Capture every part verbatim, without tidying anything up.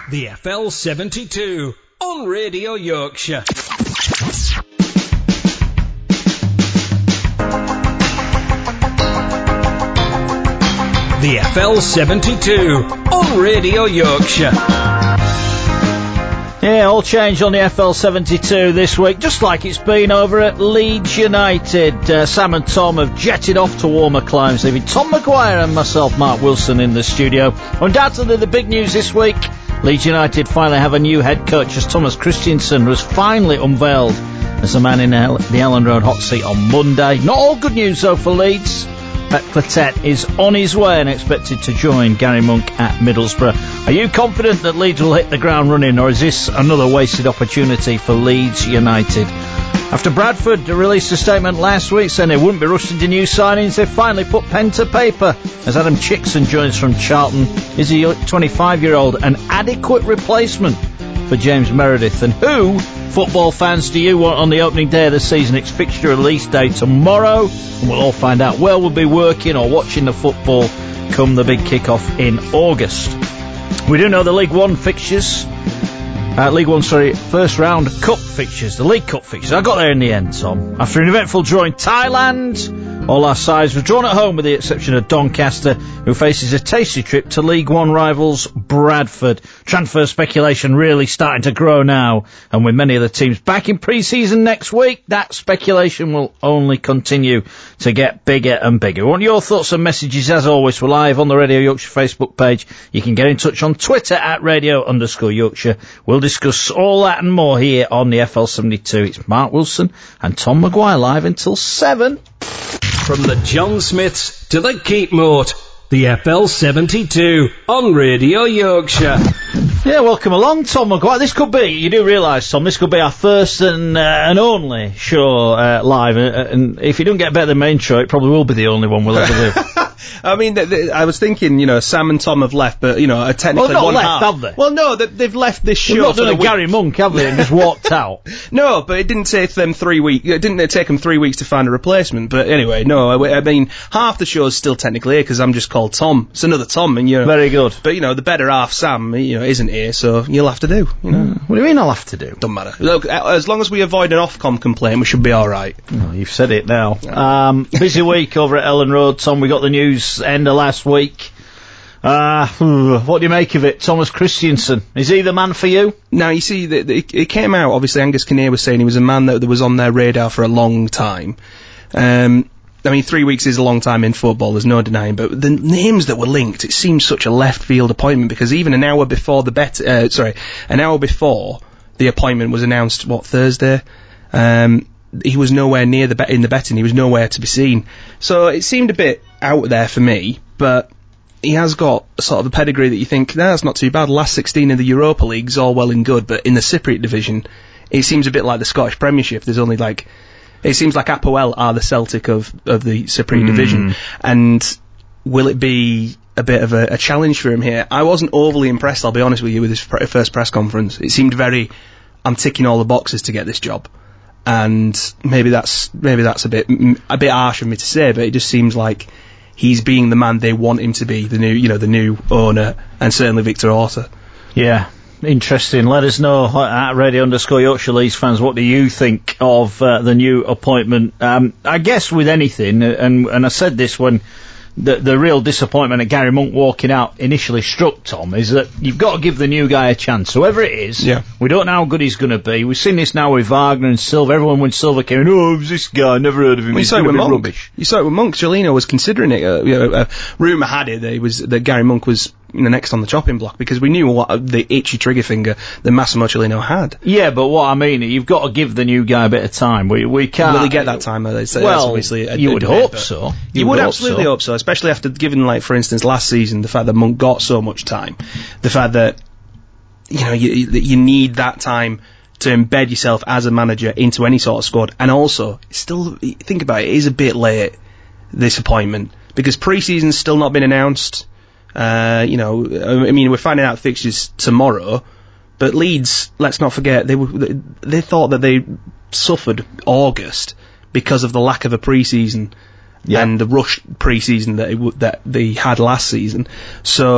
The F L seventy-two on Radio Yorkshire. The F L seventy-two on Radio Yorkshire. Yeah, all change on the F L seventy-two this week, just like it's been over at Leeds United. Uh, Sam and Tom have jetted off to warmer climes, leaving Tom Maguire and myself, Mark Wilson, in the studio. Undoubtedly the big news this week, Leeds United finally have a new head coach, as Thomas Christiansen was finally unveiled as the man in the Elland Road hot seat on Monday. Not all good news though for Leeds. Pep Clotet is on his way and expected to join Gary Monk at Middlesbrough. Are you confident that Leeds will hit the ground running, or is this another wasted opportunity for Leeds United? After Bradford released a statement last week saying they wouldn't be rushed into new signings, they finally put pen to paper as Adam Chickson joins from Charlton. Is a twenty-five-year-old an adequate replacement for James Meredith? And who, football fans, do you want on the opening day of the season? It's fixture release day tomorrow, and we'll all find out where we'll be working or watching the football come the big kick-off in August. We do know the League One fixtures. Uh, League One, sorry, first round Cup fixtures, the League Cup fixtures. I got there in the end, Tom. After an eventful draw in Thailand, all our sides were drawn at home with the exception of Doncaster, who faces a tasty trip to League One rivals Bradford. Transfer speculation really starting to grow now, and with many of the teams back in pre-season next week, that speculation will only continue to get bigger and bigger. We want your thoughts and messages, as always. We're live on the Radio Yorkshire Facebook page. You can get in touch on Twitter at Radio underscore Yorkshire. We'll discuss all that and more here on the F L seventy-two. It's Mark Wilson and Tom Maguire live until seven. From the John Smiths to the Keepmoat, the F L seventy-two on Radio Yorkshire. Yeah, welcome along, Tom Maguire. This could be, you do realise, Tom, this could be our first and uh, and only show uh, live, uh, and if you don't get better than main show, it probably will be the only one we'll ever do. I mean, th- th- I was thinking, you know, Sam and Tom have left, but, you know, are technically well, not one left, half. have they? Well, no, they- they've left this show. They've not done a week. Gary Monk, have they, and just walked out? No, but it didn't take them three weeks. It didn't take them three weeks to find a replacement. But anyway, no, I, I mean, half the show's still technically here because I'm just called Tom. It's another Tom, and you know. Very good. But you know, the better half, Sam, you know, isn't here, so you'll have to do. You know, mm. What do you mean I'll have to do? Don't matter. Look, as long as we avoid an Ofcom complaint, we should be all right. Oh, you've said it now. Um, busy week over at Elland Road, Tom. We got the news end of last week. Uh, what do you make of it? Thomas Christiansen, is he the man for you? Now, you see, the, the, it came out, obviously, Angus Kinnear was saying he was a man that, that was on their radar for a long time. Um, I mean, three weeks is a long time in football, there's no denying, but the names that were linked, it seems such a left field appointment, because even an hour before the bet, uh, sorry, an hour before the appointment was announced, what, Thursday? Um, he was nowhere near the bet in the betting, he was nowhere to be seen. So it seemed a bit out there for me, but he has got sort of a pedigree that you think, nah, that's not too bad. Last sixteen in the Europa League's all well and good, but in the Cypriot division, it seems a bit like the Scottish Premiership. There's only like, it seems like Apoel are the Celtic of, of the Cypriot mm. division. And will it be a bit of a, a challenge for him here? I wasn't overly impressed, I'll be honest with you, with his pre- first press conference. It seemed very, I'm ticking all the boxes to get this job. And maybe that's, maybe that's a bit, a bit harsh of me to say, but it just seems like he's being the man they want him to be, the new, you know, the new owner, and certainly Victor Orta. Yeah, interesting. Let us know at Radio underscore Yorkshire Leeds fans, what do you think of uh, the new appointment? Um, I guess with anything, and and I said this when the the real disappointment at Gary Monk walking out initially struck, Tom, is that you've got to give the new guy a chance. Whoever it is, yeah. We don't know how good he's going to be. We've seen this now with Wagner and Silva. Everyone when Silva came in, oh, who's this guy? Never heard of him. Well, he's you saw it with Monk. Rubbish. You saw it with Monk. Jolino was considering it. Uh, you know, uh, rumour had it that he was that Gary Monk was, you know, next on the chopping block, because we knew what uh, the itchy trigger finger that Massimo Cellino had. Yeah, but what I mean, you've got to give the new guy a bit of time. We we can't. Will he get that time? Though? So well, that's obviously a, you a would debate, hope so. You, you would, would hope absolutely so. hope so, especially after given, like, for instance, last season, the fact that Monk got so much time, the fact that, you know, you, you need that time to embed yourself as a manager into any sort of squad, and also, still, think about it, it is a bit late, this appointment, because pre-season's still not been announced. Uh, you know, I mean, we're finding out fixtures tomorrow, but Leeds, let's not forget, they were, they, they thought that they suffered August because of the lack of a pre-season. Yeah. And the rush pre-season that it w- that they had last season. So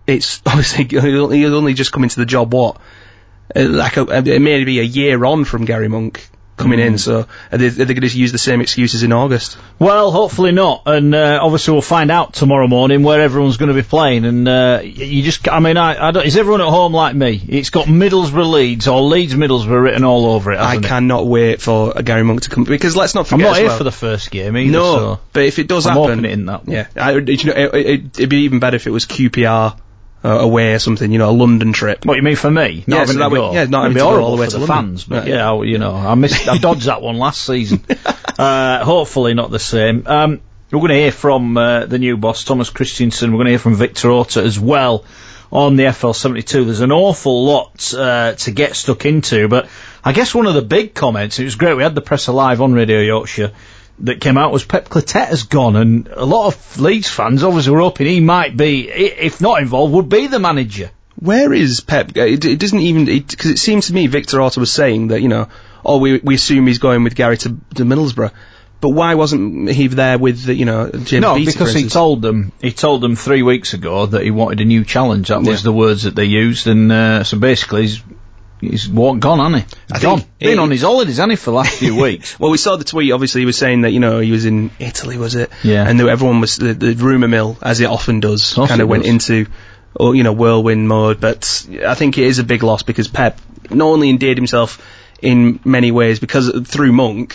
it's obviously he'll only just come into the job. What, uh, like a, a, maybe a year on from Gary Monk coming mm. in, so are they, are they going to use the same excuses in August? Well, hopefully not, and uh, obviously we'll find out tomorrow morning where everyone's going to be playing, and uh, you just, I mean, I, I don't, is everyone at home like me? It's got Middlesbrough Leeds, or Leeds Middlesbrough written all over it, hasn't I cannot it? wait for a Gary Monk to come, because let's not forget I'm not here well, for the first game either, no, so but if it does I'm happen, hoping it in that one. Yeah, I, you know, it, it, it'd be even better if it was Q P R uh, away or something, you know, a London trip. What you mean for me? Not yeah, having so that to way, go. yeah, not It'd having be to go horrible all the way for to the London. fans, but yeah, yeah, I, you know, I missed, I dodged that one last season. Uh, hopefully not the same. Um, we're going to hear from uh, the new boss, Thomas Christiansen. We're going to hear from Victor Orta as well on the F L seventy-two. There's an awful lot uh, to get stuck into, but I guess one of the big comments, it was great, we had the presser live on Radio Yorkshire, that came out was Pep Clotet has gone, and a lot of Leeds fans obviously were hoping he might be, if not involved, would be the manager. Where is Pep? It, it doesn't even, because it, it seems to me Victor Orta was saying that, you know, oh, we we assume he's going with Gary to, to Middlesbrough. But why wasn't he there with, the, you know, James No, Beattie, because he told them, he told them three weeks ago that he wanted a new challenge. That was yeah. the words that they used, and uh, so basically he's, he's walked, gone, hasn't he? I gone. Been on his holidays, hasn't he, for the last few weeks? Well, we saw the tweet, obviously he was saying that, you know, he was in Italy, was it? Yeah. And there, everyone was, the, the rumour mill, as it often does, kind of went does. into, or, you know, whirlwind mode, but I think it is a big loss because Pep not only endeared himself in many ways because through Monk,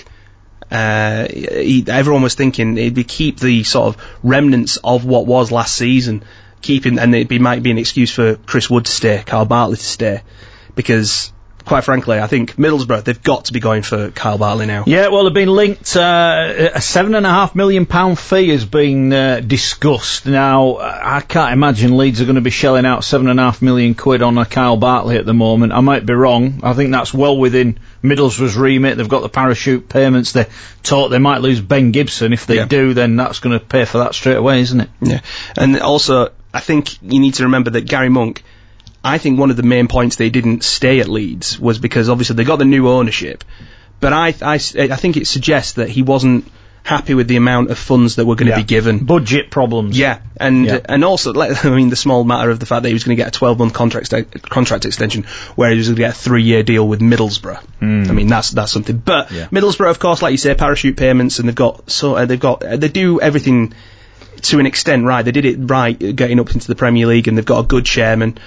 uh, he, everyone was thinking it'd be keep the sort of remnants of what was last season, keeping, and it be, might be an excuse for Chris Wood to stay, Kyle Bartley to stay, because quite frankly, I think Middlesbrough, they've got to be going for Kyle Bartley now. Yeah, well, they've been linked, uh, a seven and a half million pound fee has been uh, discussed. Now, I can't imagine Leeds are going to be shelling out seven and a half million quid on a Kyle Bartley at the moment. I might be wrong. I think that's well within Middlesbrough's remit. They've got the parachute payments. They taught they might lose Ben Gibson. If they yeah. do, then that's going to pay for that straight away, isn't it? Yeah. And also, I think you need to remember that Gary Monk, I think one of the main points they didn't stay at Leeds was because obviously they got the new ownership, but I, I, I think it suggests that he wasn't happy with the amount of funds that were going to yeah. be given. Budget problems. Yeah, and yeah. and also, I mean, the small matter of the fact that he was going to get a twelve month contract contract extension, where he was going to get a three year deal with Middlesbrough. Mm. I mean, that's that's something. But yeah. Middlesbrough, of course, like you say, parachute payments, and they've got so uh, they've got uh, they do everything to an extent right. They did it right, getting up into the Premier League, and they've got a good chairman.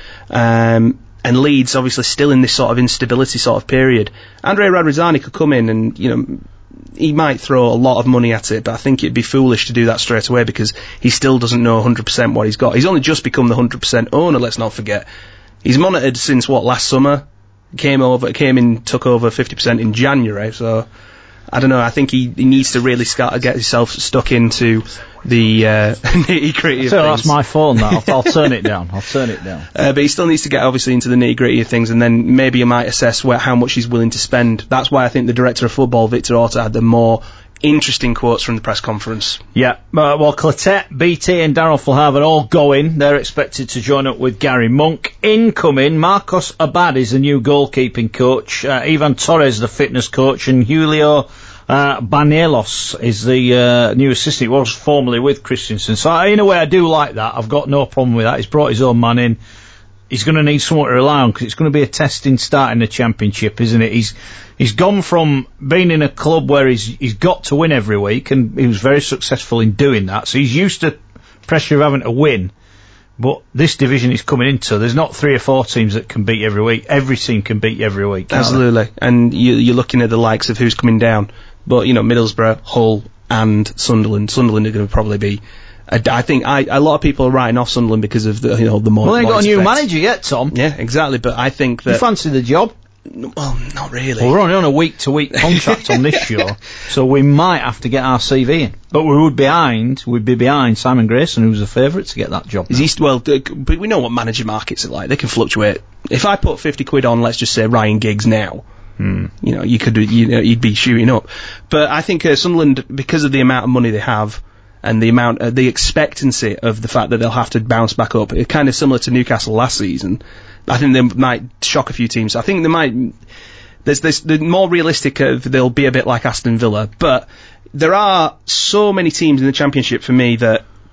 Um, and Leeds, obviously, still in this sort of instability sort of period. Andrea Radrizzani could come in and, you know, he might throw a lot of money at it, but I think it'd be foolish to do that straight away because he still doesn't know one hundred percent what he's got. He's only just become the one hundred percent owner, let's not forget. He's monitored since, what, last summer? Came over, came in, took over fifty percent in January, so I don't know, I think he, he needs to really start, get himself stuck into the uh, nitty-gritty of so things. That's my phone now. I'll, I'll turn it down. I'll turn it down. Uh, but he still needs to get, obviously, into the nitty-gritty of things, and then maybe he might assess where, how much he's willing to spend. That's why I think the director of football, Victor Orta, had the more interesting quotes from the press conference. Yeah, uh, well, Clotet, Beattie and Darryl Fulhaven all going. They're expected to join up with Gary Monk. Incoming, Marcos Abad is the new goalkeeping coach, uh, Ivan Torres the fitness coach, and Julio uh, Banielos is the uh, new assistant. He was formerly with Christensen. So I, in a way I do like that. I've got no problem with that. He's brought his own man in. He's going to need someone to rely on because it's going to be a testing start in the Championship, isn't it? He's he's gone from being in a club where he's he's got to win every week, and he was very successful in doing that. So he's used to pressure of having to win. But this division he's coming into, there's not three or four teams that can beat every week. Every team can beat you every week. Absolutely. They? And you, you're looking at the likes of who's coming down. But, you know, Middlesbrough, Hull, and Sunderland. Sunderland are going to probably be. I think I, a lot of people are writing off Sunderland because of the, you know, the more. Well, they ain't got a new effects. manager yet, Tom. Yeah, exactly. But I think that. You fancy the job? Well, not really. Well, we're only on a week-to-week contract on this show, so we might have to get our C V in. But we would behind, we'd be behind Simon Grayson, who's a favourite to get that job. Is he, well, but we know what manager markets are like. They can fluctuate. If I put fifty quid on, let's just say Ryan Giggs now, hmm. you know, you could, you know, you'd be shooting up. But I think uh, Sunderland, because of the amount of money they have, and the amount, uh, the expectancy of the fact that they'll have to bounce back up, it's kind of similar to Newcastle last season. I think they might shock a few teams. I think they might. There's, there's the more realistic. Uh, they'll be a bit like Aston Villa, but there are so many teams in the Championship for me that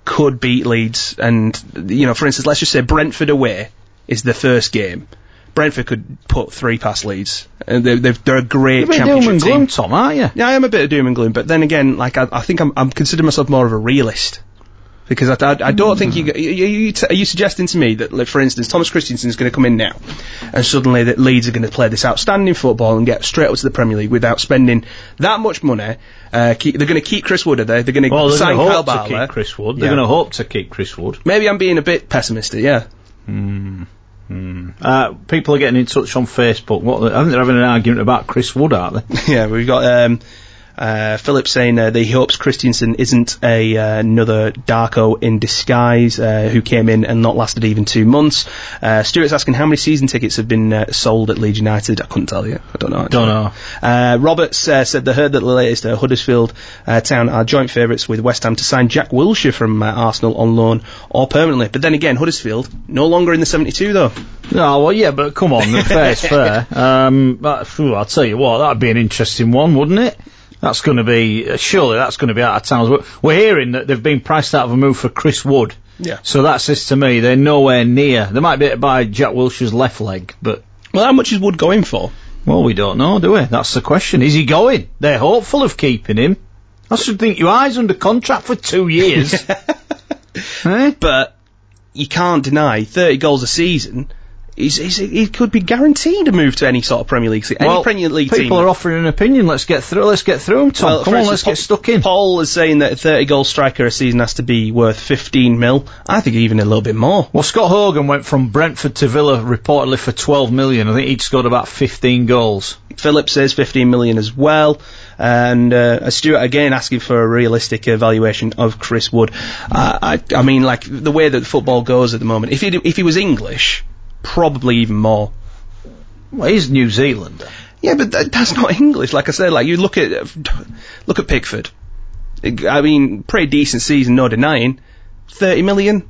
could beat Leeds. And, you know, for instance, let's just say Brentford away is the first game. Brentford could put three past Leeds. And they're, they're, they're a great You're a bit championship doom and team. gloom, Tom, aren't you? Yeah, I am a bit of doom and gloom, but then again, like, I, I think I'm, I'm considering myself more of a realist. Because I, I, I don't think you, you, you t- are you suggesting to me that, like, for instance, Thomas Christensen is going to come in now, and suddenly that Leeds are going to play this outstanding football and get straight up to the Premier League without spending that much money? Uh, keep, they're going to keep Chris Wood, are they? They're going well, to sign Kyle to Bartlett. Keep Chris Wood. They're Yeah. going to hope to keep Chris Wood. Maybe I'm being a bit pessimistic. Yeah. Hmm. Hmm. Uh, people are getting in touch on Facebook. What? I think they're having an argument about Chris Wood, aren't they? Yeah, we've got. Um, Uh, Philip saying uh, that he hopes Christensen isn't a uh, another Darko in disguise uh, who came in and not lasted even two months. Uh, Stuart's asking how many season tickets have been uh, sold at Leeds United. I couldn't tell you. I don't know. Actually. Don't know. Uh, Roberts uh, said they heard that the latest uh, Huddersfield uh, Town are joint favourites with West Ham to sign Jack Wilshere from uh, Arsenal on loan or permanently. But then again, Huddersfield no longer in the seventy-two though. No, well, yeah, but come on, fair is fair. Um, but, phew, I'll tell you what, that'd be an interesting one, wouldn't it? That's going to be, uh, surely that's going to be out of town. We're, we're hearing that they've been priced out of a move for Chris Wood. Yeah. So that says to me they're nowhere near. They might be able to buy Jack Wilshere's left leg, but... Well, how much is Wood going for? Well, we don't know, do we? That's the question. Is he going? They're hopeful of keeping him. I should think you are. He's under contract for two years. eh? But you can't deny thirty goals a season. He's, he's, he could be guaranteed a move to any sort of Premier League, any well, Premier League people team. are offering an opinion. Let's get through. Let's get through them, Tom. Well, Come on, instance, let's get stuck in. Paul is saying that a thirty goal striker a season has to be worth fifteen mil. I think even a little bit more. Well, Scott Hogan went from Brentford to Villa reportedly for twelve million. I think he'd scored about fifteen goals. Philip says fifteen million as well. And uh, Stuart again asking for a realistic evaluation of Chris Wood. Uh, I, I mean, like the way that football goes at the moment. If he if he was English, probably even more. Well, he's New Zealander. Yeah, but that, that's not English. Like I said, like you look at look at Pickford. I mean, pretty decent season, no denying. Thirty million.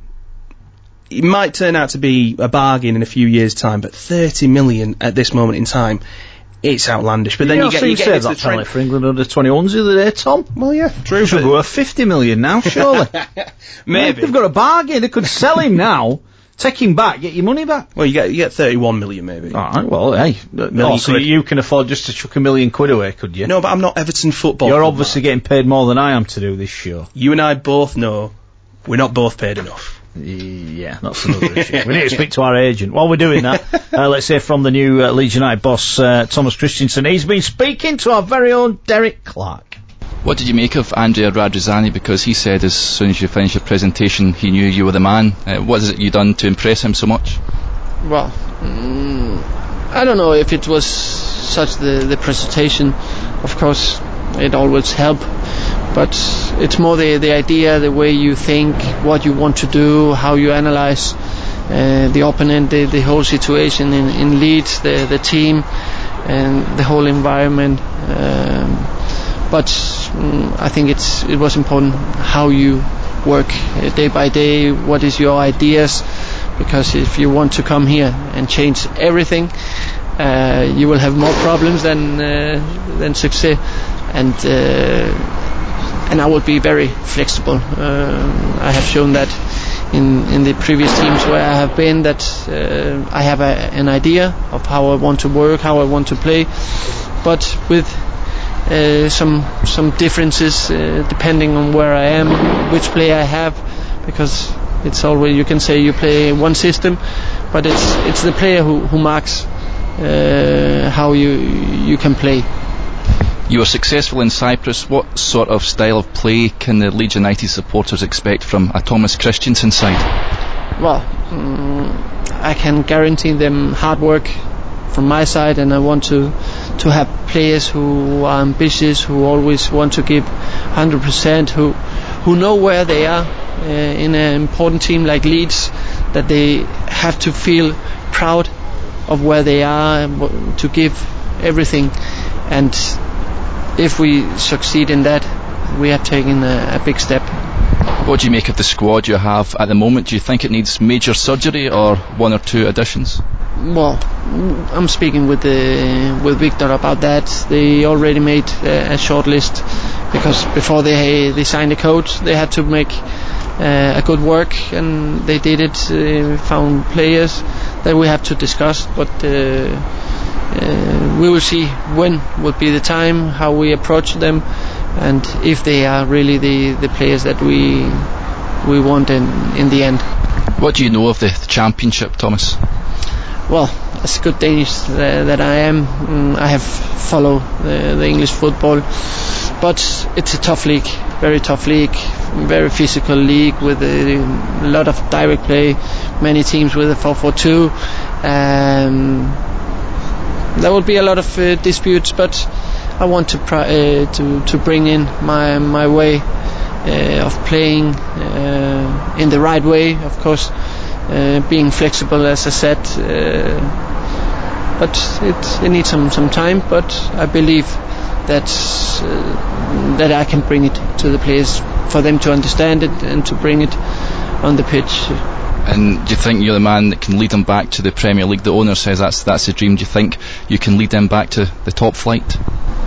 It might turn out to be a bargain in a few years' time, but thirty million at this moment in time, it's outlandish. But then you, you get you get into the trend for England under twenty-ones the other day, Tom. Well, yeah, true. Should be worth fifty million now, surely. Maybe they've got a bargain. They could sell him now. Take him back, get your money back. Well, you get you get thirty-one million maybe. Alright, well, hey. Oh, so you can afford just to chuck a million quid away, could you? No, but I'm not Everton football. You're obviously getting paid more than I am to do this show. You and I both know we're not both paid enough. Yeah, that's another issue. We need to speak to our agent. While we're doing that, uh, let's hear from the new uh, Leeds United boss, uh, Thomas Christensen. He's been speaking to our very own Derek Clark. What did you make of Andrea Radrizzani? Because he said as soon as you finished your presentation he knew you were the man. Uh, what is it you done to impress him so much? Well, mm, I don't know if it was such the, the presentation. Of course, it always helps. But it's more the, the idea, the way you think, what you want to do, how you analyze uh, the opponent, the, the whole situation in, in Leeds, the, the team, and the whole environment. Um, but um, I think it's it was important how you work uh, day by day, what is your ideas, because if you want to come here and change everything, uh, you will have more problems than uh, than success. And uh, and I will be very flexible. Uh, I have shown that in in the previous teams where I have been, that uh, I have a, an idea of how I want to work, how I want to play, but with uh, some some differences uh, depending on where I am, which play I have, because it's always, you can say you play one system, but it's it's the player who who marks uh, how you you can play. You were successful in Cyprus. What sort of style of play can the Leeds United supporters expect from a Thomas Christensen side? Well, um, I can guarantee them hard work from my side, and I want to to have players who are ambitious, who always want to give one hundred percent, who who know where they are uh, in an important team like Leeds, that they have to feel proud of where they are and to give everything. And if we succeed in that, we have taken a, a big step. What do you make of the squad you have at the moment? Do you think it needs major surgery or one or two additions? Well, I'm speaking with the, with Victor about that. They already made a, a short list, because before they they signed the coach, they had to make uh, a good work, and they did it. Uh, found players that we have to discuss, but uh, uh, we will see when would be the time, how we approach them, and if they are really the, the players that we we want in in the end. What do you know of the Championship, Thomas? Well, as good Danish uh, that I am, um, I have followed the, the English football, but it's a tough league, very tough league, very physical league with a, a lot of direct play, many teams with a four four two. Um, there will be a lot of uh, disputes, but I want to pr- uh, to to bring in my my way uh, of playing uh, in the right way, of course. Uh, being flexible, as I said, uh, but it, it needs some, some time. But I believe that uh, that I can bring it to the players for them to understand it and to bring it on the pitch. And do you think you're the man that can lead them back to the Premier League? The owner says that's that's the dream. Do you think you can lead them back to the top flight?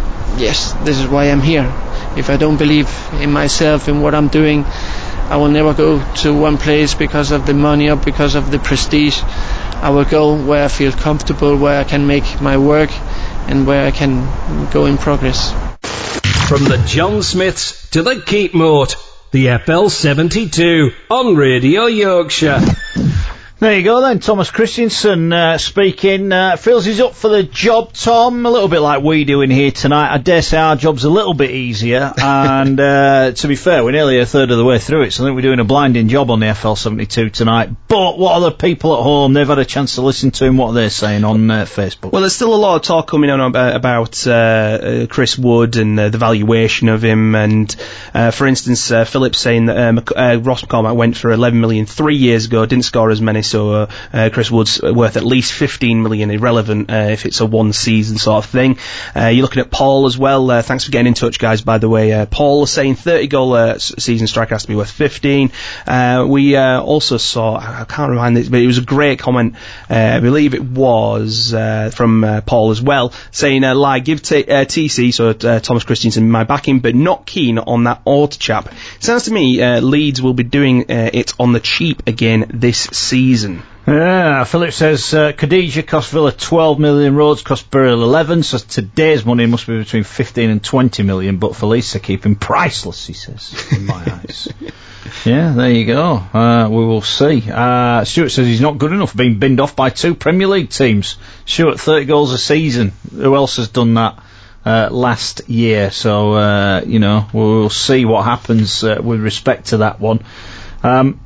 Yes, this is why I'm here. If I don't believe in myself, in what I'm doing, I will never go to one place because of the money or because of the prestige. I will go where I feel comfortable, where I can make my work and where I can go in progress. From the John Smiths to the Keep Moat, the F L seventy-two on Radio Yorkshire. There you go then, Thomas Christiansen uh, speaking. Uh, feels he's up for the job, Tom, a little bit like we do in here tonight. I dare say our job's a little bit easier, and uh, to be fair, we're nearly a third of the way through it, so I think we're doing a blinding job on the F L seventy-two tonight. But what are the people at home? They've had a chance to listen to him, what are they saying on uh, Facebook? Well, there's still a lot of talk coming on about, about uh, uh, Chris Wood and uh, the valuation of him, and uh, for instance, uh, Phillips saying that uh, Mc- uh, Ross McCormack went for eleven million three years ago, didn't score as many, so uh, uh, Chris Wood's worth at least fifteen million, irrelevant uh, if it's a one season sort of thing. Uh, you're looking at Paul as well. Uh, thanks for getting in touch, guys, by the way. Uh, Paul is saying thirty goal uh, season striker has to be worth fifteen. Uh, we uh, also saw, I can't remind this, but it was a great comment, uh, I believe it was uh, from uh, Paul as well, saying, uh, lie, give t- uh, T C, so uh, Thomas Christiansen, my backing, but not keen on that Ort chap. Sounds to me uh, Leeds will be doing uh, it on the cheap again this season. Yeah, Philip says uh, Khadija cost Villa twelve million, Rhodes cost Burial eleven, so today's money must be between fifteen and twenty million, but Felisa keep him priceless, he says, in my eyes. Yeah, there you go. Uh, we will see. Uh, Stuart says he's not good enough, being binned off by two Premier League teams. Stuart, thirty goals a season. Who else has done that uh, last year? So, uh, you know, we'll see what happens uh, with respect to that one. Um,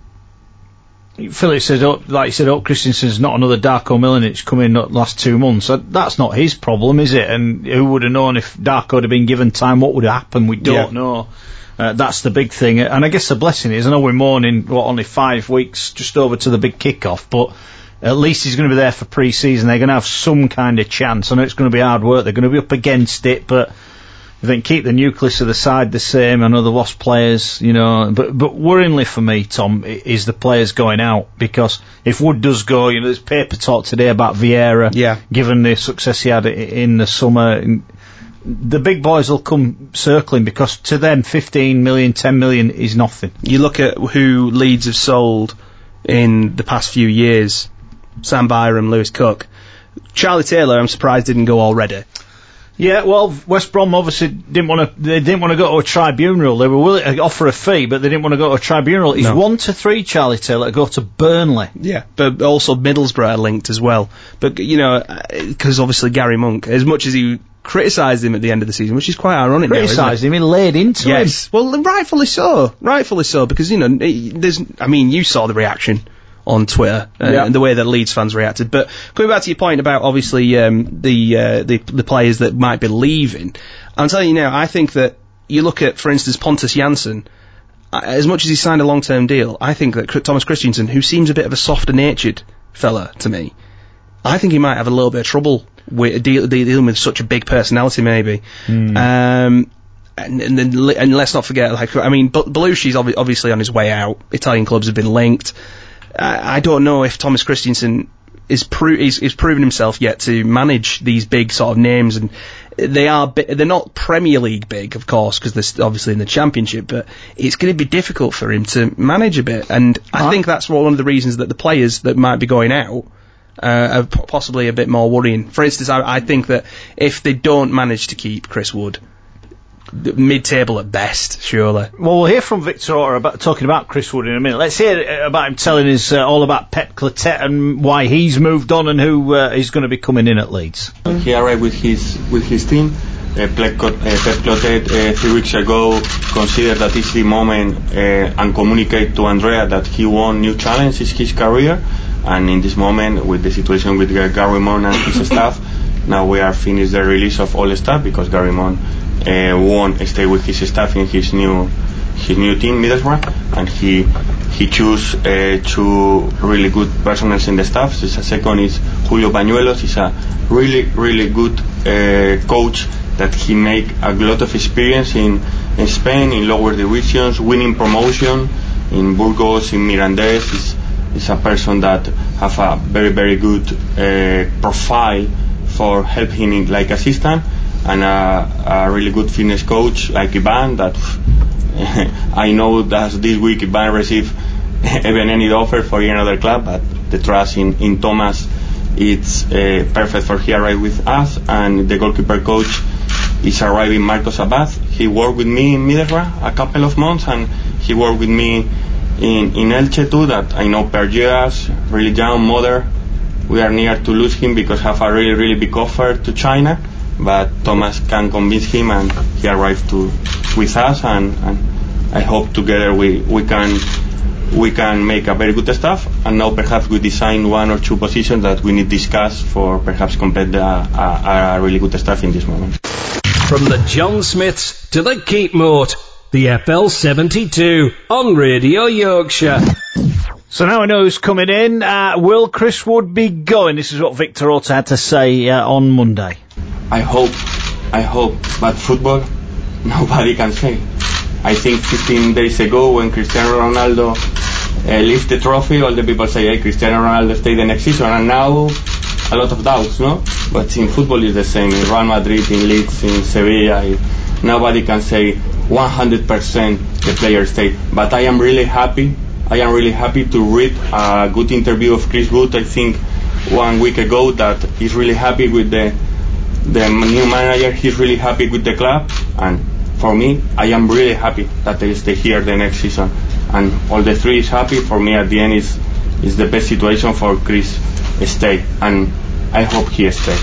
Philip says, oh, like you said, oh, Christensen's not another Darko Milanic come in the last two months. So that's not his problem, is it? And who would have known if Darko had been given time? What would have happened? We don't yeah. know. Uh, that's the big thing. And I guess the blessing is, I know we're mourning, what, only five weeks just over to the big kick-off, but at least he's going to be there for pre-season. They're going to have some kind of chance. I know it's going to be hard work. They're going to be up against it, but I think keep the nucleus of the side the same. I know they lost players, you know, but but worryingly for me, Tom, is the players going out, because if Wood does go, you know, there's paper talk today about Vieira, yeah. given the success he had in the summer. The big boys will come circling, because to them fifteen million, ten million is nothing. You look at who Leeds have sold in the past few years: Sam Byram, Lewis Cook, Charlie Taylor. I'm surprised didn't go already. Yeah, well, West Brom obviously didn't want to. They didn't want to go to a tribunal. They were willing to offer a fee, but they didn't want to go to a tribunal. He's no. one to three, Charlie Taylor, to go to Burnley. Yeah, but also Middlesbrough are linked as well. But you know, because obviously Gary Monk, as much as he criticised him at the end of the season, which is quite ironic. Criticised him, he laid into yes. him. Yes, well, rightfully so, rightfully so, because you know, there's. I mean, you saw the reaction on Twitter uh, yeah. and the way that Leeds fans reacted. But coming back to your point about obviously um, the, uh, the the players that might be leaving, I'm telling you now, I think that you look at, for instance, Pontus Jansson. As much as he signed a long-term deal, I think that Thomas Christiansen, who seems a bit of a softer-natured fella to me, I think he might have a little bit of trouble with deal, dealing with such a big personality, maybe. Mm. Um, and, and, then, and let's not forget, like, I mean, Belushi's ob- obviously on his way out. Italian clubs have been linked. I don't know if Thomas Christiansen is, pro- is, is proven himself yet to manage these big sort of names, and they are bi- they're not Premier League big, of course, because they're obviously in the Championship, but it's going to be difficult for him to manage a bit, and I think that's one of the reasons that the players that might be going out uh, are p- possibly a bit more worrying. For instance, I, I think that if they don't manage to keep Chris Wood, mid-table at best, surely. Well, we'll hear from Victor Orta about talking about Chris Wood in a minute. Let's hear about him telling us uh, all about Pep Clotet and why he's moved on and who uh, is going to be coming in at Leeds. He arrived with his with his team. Uh, Pep Clotet uh, three weeks ago considered that it's the moment uh, and communicate to Andrea that he won new challenges in his career. And in this moment, with the situation with Gary Mon and his staff, now we are finished the release of all staff because Gary Mon Uh, won't stay with his staff in his new his new team, Middlesbrough, and he he chose uh, two really good personnels in the staff. So the second is Julio Bañuelos. He's a really really good uh, coach that he make a lot of experience in, in Spain in lower divisions, winning promotion in Burgos, in Mirandés. He's, he's a person that have a very very good uh, profile for helping him like assistant. And a, a really good fitness coach like Ivan that I know that this week Ivan received even any offer for another club, but the trust in, in Thomas it's uh, perfect for he arrived with us. And the goalkeeper coach is arriving, Marcos Abad. He worked with me in Middlesbrough a couple of months, and he worked with me in, in Elche too, that I know per years, really young mother. We are near to lose him because have a really really big offer to China, but Thomas can convince him and he arrived to with us, and, and I hope together we, we can we can make a very good staff, and now perhaps we design one or two positions that we need to discuss for perhaps complete a, a, a really good staff in this moment. From the John Smiths to the Keep Moat, the F L seventy-two on Radio Yorkshire. So now we know who's coming in. Uh, will Chris Wood be going? This is what Victor Orta had to say uh, on Monday. I hope, I hope, but football, nobody can say. I think fifteen days ago when Cristiano Ronaldo uh, lifted the trophy, all the people say, hey, Cristiano Ronaldo stay the next season, and now a lot of doubts, no? But in football it's the same, in Real Madrid, in Leeds, in Sevilla, it, nobody can say one hundred percent the players stay. But I am really happy, I am really happy to read a good interview of Chris Wood, I think one week ago, that he's really happy with the the new manager, he's really happy with the club, and for me, I am really happy that they stay here the next season, and all the three is happy. For me, at the end, is is the best situation for Chris stay, and I hope he stay.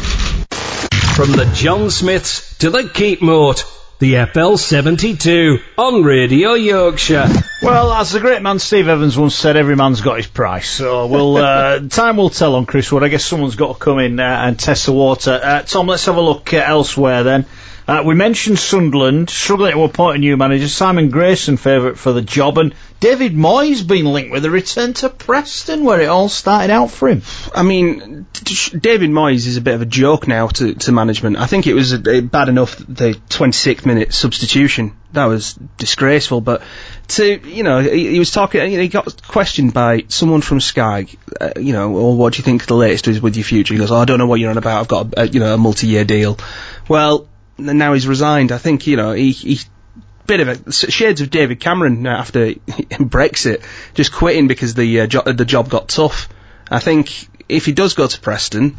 From the John Smiths to the Keep Moat, the F L seventy-two on Radio Yorkshire. Well, as the great man Steve Evans once said, every man's got his price. So we'll uh, time will tell on Chris Wood. I guess someone's got to come in uh, and test the water. Uh, Tom, let's have a look uh, elsewhere then. Uh, we mentioned Sunderland struggling to appoint a new manager. Simon Grayson favourite for the job, and David Moyes been linked with a return to Preston, where it all started out for him. I mean, David Moyes is a bit of a joke now to, to management. I think it was a, a bad enough the twenty-sixth minute substitution. That was disgraceful. But to you know, he, he was talking. He got questioned by someone from Sky. Uh, you know, or what do you think the latest is with your future? He goes, "Oh, I don't know what you're on about. I've got a, a you know a multi-year deal." Well, now he's resigned. I think you know he. he bit of a shades of David Cameron after Brexit, just quitting because the uh, jo- the job got tough. I think if he does go to Preston,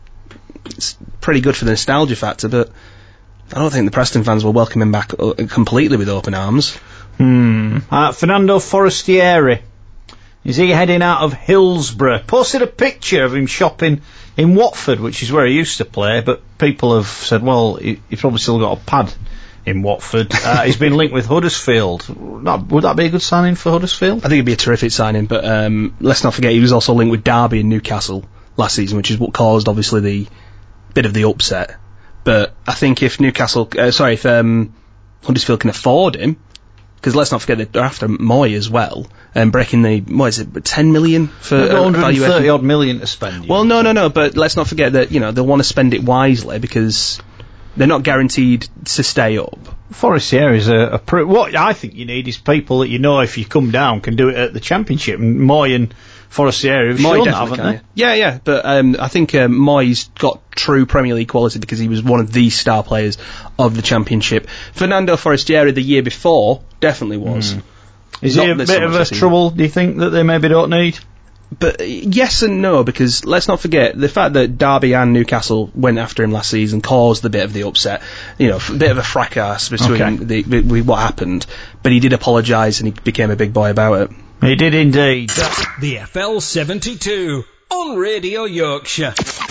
it's pretty good for the nostalgia factor, but I don't think the Preston fans will welcome him back uh, completely with open arms. Hmm. Uh, Fernando Forestieri, is he heading out of Hillsborough? Posted a picture of him shopping in Watford, which is where he used to play, but people have said, well, he, he's probably still got a pad in Watford. Uh, he's been linked with Huddersfield. Would that be a good signing for Huddersfield? I think it'd be a terrific signing, but um, let's not forget he was also linked with Derby and Newcastle last season, which is what caused obviously the bit of the upset. But I think if Newcastle, uh, sorry, if um, Huddersfield can afford him, because let's not forget that they're after Moy as well, and um, breaking the, what is it, ten million for uh, one hundred thirty odd million to spend. Well, no, no, no, but let's not forget that, you know, they'll want to spend it wisely because they're not guaranteed to stay up. Forestieri is a, a pr- what I think you need is people that you know if you come down can do it at the Championship. And Moy and Forestieri have Moy shown that, definitely haven't can, yeah. yeah, yeah, but um, I think um, Moy's got true Premier League quality because he was one of the star players of the Championship. Fernando Forestieri the year before definitely was. Mm. Is Not he a that bit so of much a this season. trouble, do you think, that they maybe don't need? But uh, yes and no, because let's not forget the fact that Derby and Newcastle went after him last season caused a bit of the upset, you know, a bit of a fracas between Okay. the, the, with what happened. But he did apologise and he became a big boy about it. He did indeed. The F L seventy-two on Radio Yorkshire.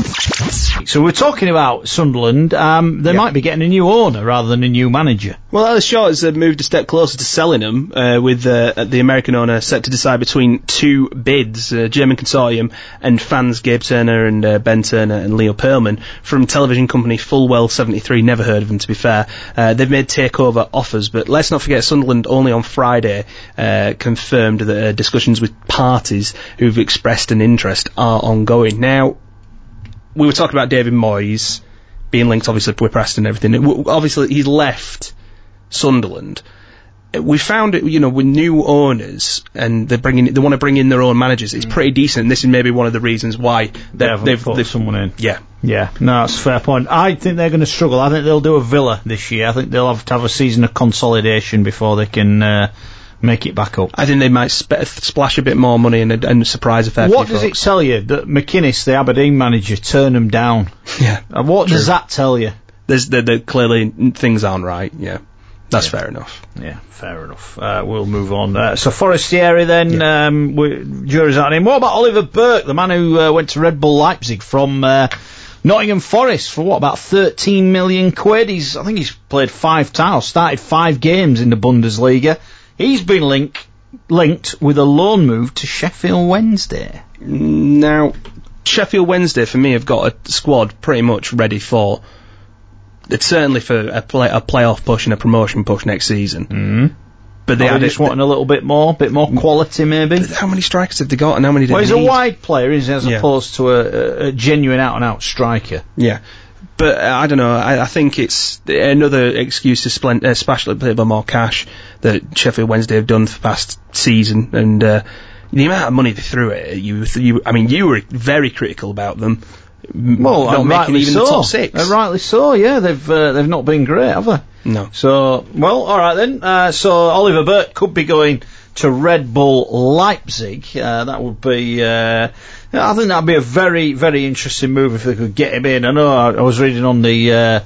So we're talking about Sunderland. Um, they Yeah. might be getting a new owner rather than a new manager. Well, Alice Shaw has uh, moved a step closer to selling them, uh, with uh, the American owner set to decide between two bids, uh, German consortium and fans Gabe Turner and uh, Ben Turner and Leo Pearlman from television company Fulwell seventy-three, never heard of them to be fair. Uh, they've made takeover offers, but let's not forget Sunderland only on Friday uh, confirmed that uh, discussions with parties who've expressed an interest are ongoing. Now, we were talking about David Moyes being linked, obviously, with Preston and everything. W- Obviously, he's left Sunderland. We found it, you know, with new owners and they're bringing, they want to bring in their own managers. It's pretty decent. And this is maybe one of the reasons why They haven't they've, put they've someone in. Yeah, Yeah, no, that's a fair point. I think they're going to struggle. I think they'll do a Villa this year. I think they'll have to have a season of consolidation before they can uh, make it back up. I think they might sp- splash a bit more money and, and surprise a fair What few does it folks. tell you that McInnes, the Aberdeen manager, turned them down? Yeah, And what does that tell you? there's the, the clearly things aren't right. Yeah, that's fair enough. Yeah, fair enough. Uh, we'll move on. Uh, so Forestieri then, um, we, jury's out on him. What about Oliver Burke, the man who uh, went to Red Bull Leipzig from uh, Nottingham Forest for what, about thirteen million quid? He's, I think he's played five times, started five games in the Bundesliga. He's been link, linked with a loan move to Sheffield Wednesday. Now, Sheffield Wednesday for me have got a squad pretty much ready for. It's certainly for a play a playoff push and a promotion push next season. Mm. But they Are had they just it, wanting a little bit more, bit more quality maybe? how many strikers have they got and how many do Well, they he's a need? wide player, isn't he, as Yeah. opposed to a, a, a genuine out-and-out striker. Yeah. But uh, I don't know. I, I think it's another excuse to splen- uh, splash a little bit more cash that Sheffield Wednesday have done for the past season, and uh, the amount of money they threw at it. You, you, I mean, you were very critical about them. m- Well, not and making rightly even so. the top six. Uh, rightly so, yeah. They've uh, they've not been great, have they? No. So, well, all right then. Uh, so Oliver Burke could be going to Red Bull Leipzig. Uh, that would be. Uh, I think that'd be a very, very interesting move if they could get him in. I know I, I was reading on the uh,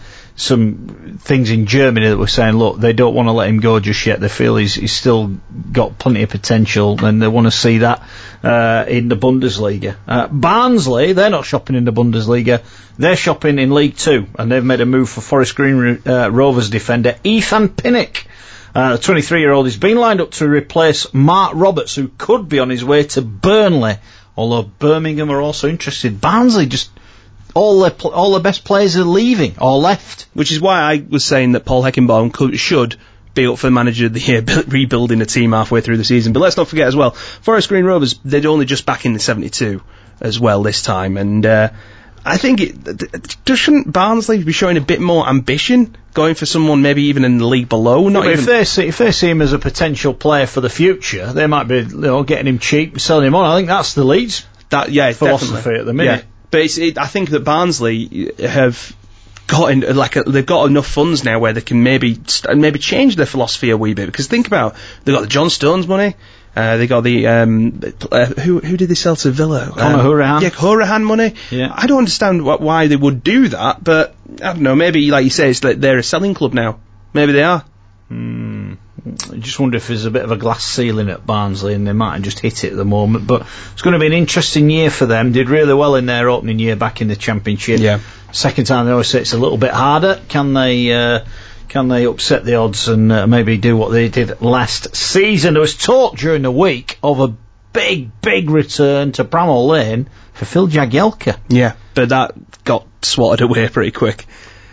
some things in Germany that were saying, look, they don't want to let him go just yet. They feel he's he's still got plenty of potential, and they want to see that uh, in the Bundesliga. Uh, Barnsley, they're not shopping in the Bundesliga. They're shopping in League Two, and they've made a move for Forest Green uh, Rovers defender Ethan Pinnock. Uh, the twenty-three-year-old has been lined up to replace Mark Roberts, who could be on his way to Burnley, although Birmingham are also interested. Barnsley, just all their pl- all the best players are leaving or left. Which is why I was saying that Paul Heckenbaum could, should be up for manager of the year, rebuilding a team halfway through the season. But let's not forget as well, Forest Green Rovers, they'd only just back in the seventy-two as well this time, and uh, I think it, just shouldn't Barnsley be showing a bit more ambition, going for someone maybe even in the league below? Not But even. if they see if they see him as a potential player for the future, they might be, you know, getting him cheap and selling him on. I think that's the Leeds That yeah, philosophy definitely. at the minute. Yeah. But it's, it, I think that Barnsley have got in, like a, they've got enough funds now where they can maybe st- maybe change their philosophy a wee bit. Because think about, they've got the John Stones money. Uh, they got the um, uh, who who did they sell to Villa? Conor um, Hourihane. Yeah, Hourihane money. Yeah. I don't understand what, why they would do that, but I don't know. Maybe like you say, it's that they're a selling club now. Maybe they are. Hmm. I just wonder if there's a bit of a glass ceiling at Barnsley and they might have just hit it at the moment. But it's going to be an interesting year for them. Did really well in their opening year back in the Championship. Yeah. Second time they always say it's a little bit harder. Can they uh, can they upset the odds and uh, maybe do what they did last season? There was talk during the week of a big, big return to Bramall Lane for Phil Jagielka. Yeah, but that got swatted away pretty quick.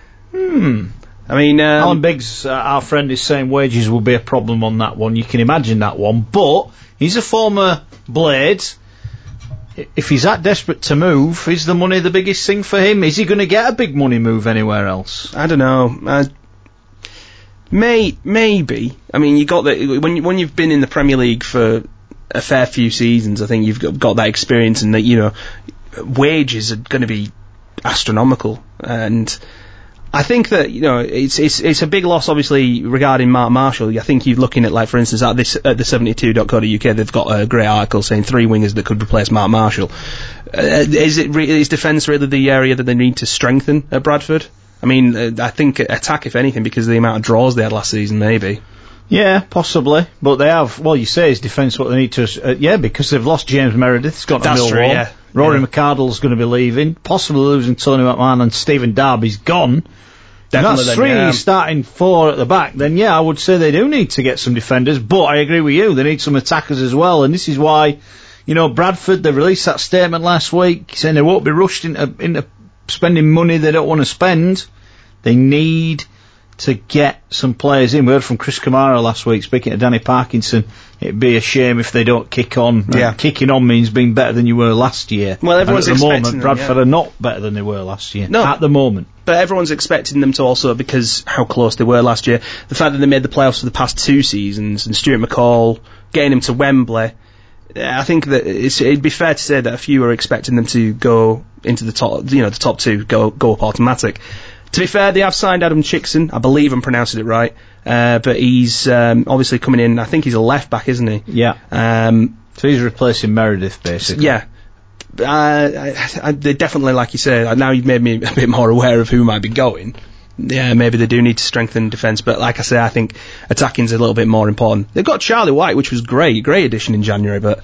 Hmm. I mean, um, Alan Biggs, uh, our friend, is saying wages will be a problem on that one. You can imagine that one. But he's a former Blade. I- If he's that desperate to move, is the money the biggest thing for him? Is he going to get a big money move anywhere else? I don't know. Uh, may maybe. I mean, you got the when you, when you've been in the Premier League for a fair few seasons. I think you've got, got that experience, and that, you know, wages are going to be astronomical. And I think that, you know, it's it's it's a big loss, obviously, regarding Mark Marshall. I think you're looking at, like, for instance, at this at the seventy-two dot co dot U K, they've got a great article saying three wingers that could replace Mark Marshall. Uh, is it re- is defence really the area that they need to strengthen at Bradford? I mean, uh, I think attack, if anything, because of the amount of draws they had last season, maybe. Yeah, possibly, but they have. Well, you say is defence what they need to? Uh, yeah, because they've lost James Meredith. He's got to Millwall. True, yeah. Rory yeah. McArdle's going to be leaving, possibly losing Tony McMahon, and Stephen Darby's gone. Definitely. That's three then, yeah. starting four at the back. Then yeah, I would say they do need to get some defenders, but I agree with you. They need some attackers as well, and this is why, you know, Bradford, they released that statement last week saying they won't be rushed into into spending money they don't want to spend. They need to get some players in. We heard from Chris Kamara last week, speaking to Danny Parkinson, it'd be a shame if they don't kick on. Yeah. Uh, kicking on means being better than you were last year. Well, everyone's and at the expecting moment, them, Bradford yeah. are not better than they were last year. No. At the moment. But everyone's expecting them to also, because how close they were last year, the fact that they made the playoffs for the past two seasons, and Stuart McCall getting him to Wembley, I think that it's, it'd be fair to say that a few are expecting them to go into the top, you know, the top two, go go up automatic. To be fair, they have signed Adam Chickson. I believe I'm pronouncing it right. Uh, but he's um, obviously coming in. I think he's a left back, isn't he? Yeah. Um, so he's replacing Meredith, basically. Yeah. Uh, I, I, they definitely, like you said, now you've made me a bit more aware of who might be going. Yeah, maybe they do need to strengthen defence, but like I say, I think attacking's a little bit more important. They've got Charlie White, which was great, great addition in January, but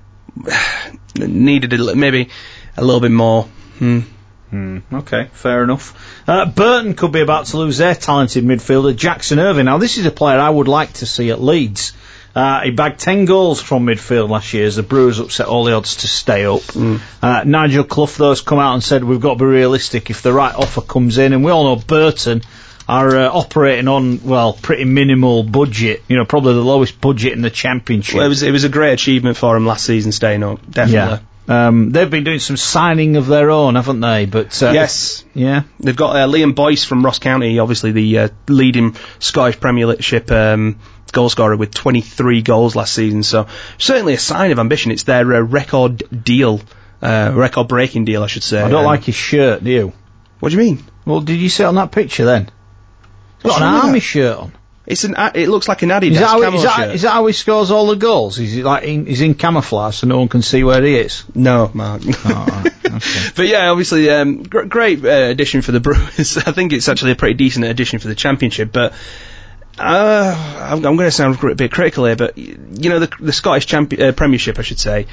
needed a, maybe a little bit more. Hmm. Hmm, okay, fair enough. Uh, Burton could be about to lose their talented midfielder, Jackson Irvine. Now, this is a player I would like to see at Leeds. Uh, he bagged ten goals from midfield last year as the Brewers upset all the odds to stay up. Mm. Uh, Nigel Clough, though, has come out and said we've got to be realistic if the right offer comes in, and we all know Burton are uh, operating on, well, pretty minimal budget, you know, probably the lowest budget in the Championship. Well, it was, it was a great achievement for him last season staying up, definitely. Yeah. Um, they've been doing some signing of their own, haven't they? But uh, yes, yeah, they've got uh, Liam Boyce from Ross County, obviously the uh, leading Scottish Premiership um, goal scorer with twenty-three goals last season. So certainly a sign of ambition. It's their uh, record deal, uh, record-breaking deal, I should say. I don't um, like his shirt, do you? What do you mean? Well, did you see it on that picture then? He's got an army that? shirt on. It's an. It looks like an Adidas is that, how, camo is, that, shirt. is that how he scores all the goals? Is he like in, he's in camouflage so no one can see where he is? No, Mark. Oh, right. Okay. But yeah, obviously, um, gr- great uh, addition for the Brewers. I think it's actually a pretty decent addition for the Championship. But uh, I'm, I'm going to sound a bit critical here, but you know, the, the Scottish champi- uh, Premiership, I should say,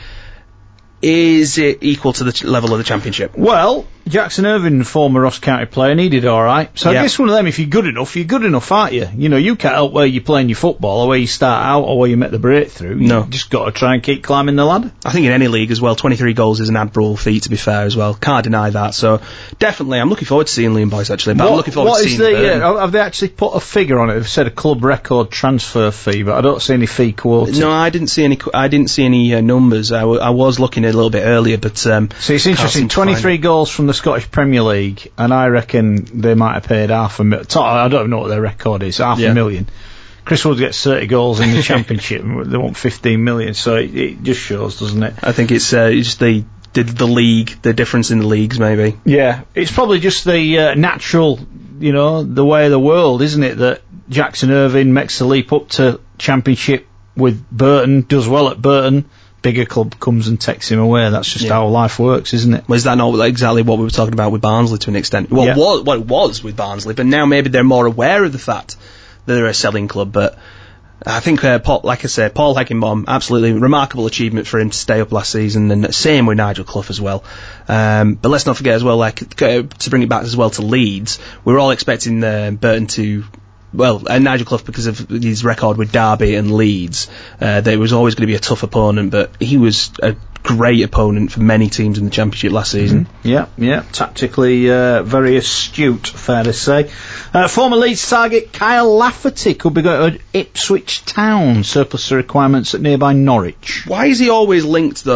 is it equal to the ch- level of the Championship? Well, Jackson Irvine, former Ross County player, and he did all right. So yeah. I guess one of them, if you're good enough, you're good enough, aren't you? You know, you can't help where you're playing your football or where you start out or where you make the breakthrough. No. You just got to try and keep climbing the ladder. I think in any league as well, twenty-three goals is an admirable feat, to be fair, as well. Can't deny that. So definitely, I'm looking forward to seeing Liam Boyce, actually. But what, I'm looking forward what to is seeing the, uh, have they actually put a figure on it? They've said a club record transfer fee, but I don't see any fee quoted. No, I didn't see any. I didn't see any uh, numbers. I, w- I was looking a little bit earlier, but um, so it's interesting. twenty-three goals from the Scottish Premier League, and I reckon they might have paid half a million. I don't even know what their record is. Half yeah. a million. Chris Wood gets thirty goals in the Championship, and they want fifteen million. So it, it just shows, doesn't it? I think it's uh, just the, the the league, the difference in the leagues, maybe. Yeah, it's probably just the uh, natural, you know, the way of the world, isn't it? That Jackson Irvine makes the leap up to Championship with Burton, does well at Burton. Bigger club comes and takes him away. That's just yeah. how life works, isn't it? Well, is that not exactly what we were talking about with Barnsley to an extent? Well, yeah. what, what it was with Barnsley, but now maybe they're more aware of the fact that they're a selling club. But I think, uh, Paul, like I say, Paul Heckingbottom, absolutely remarkable achievement for him to stay up last season, and same with Nigel Clough as well. Um, but let's not forget as well, like uh, to bring it back as well to Leeds, we were all expecting uh, Burton to. Well, uh, Nigel Clough, because of his record with Derby and Leeds, uh, that it was always going to be a tough opponent, but he was a great opponent for many teams in the Championship last season. Mm-hmm. Yeah, yeah, tactically uh, very astute, fair to say. Uh, former Leeds target Kyle Lafferty could be going to Ipswich Town, surplus to requirements at nearby Norwich. Why is he always linked, though?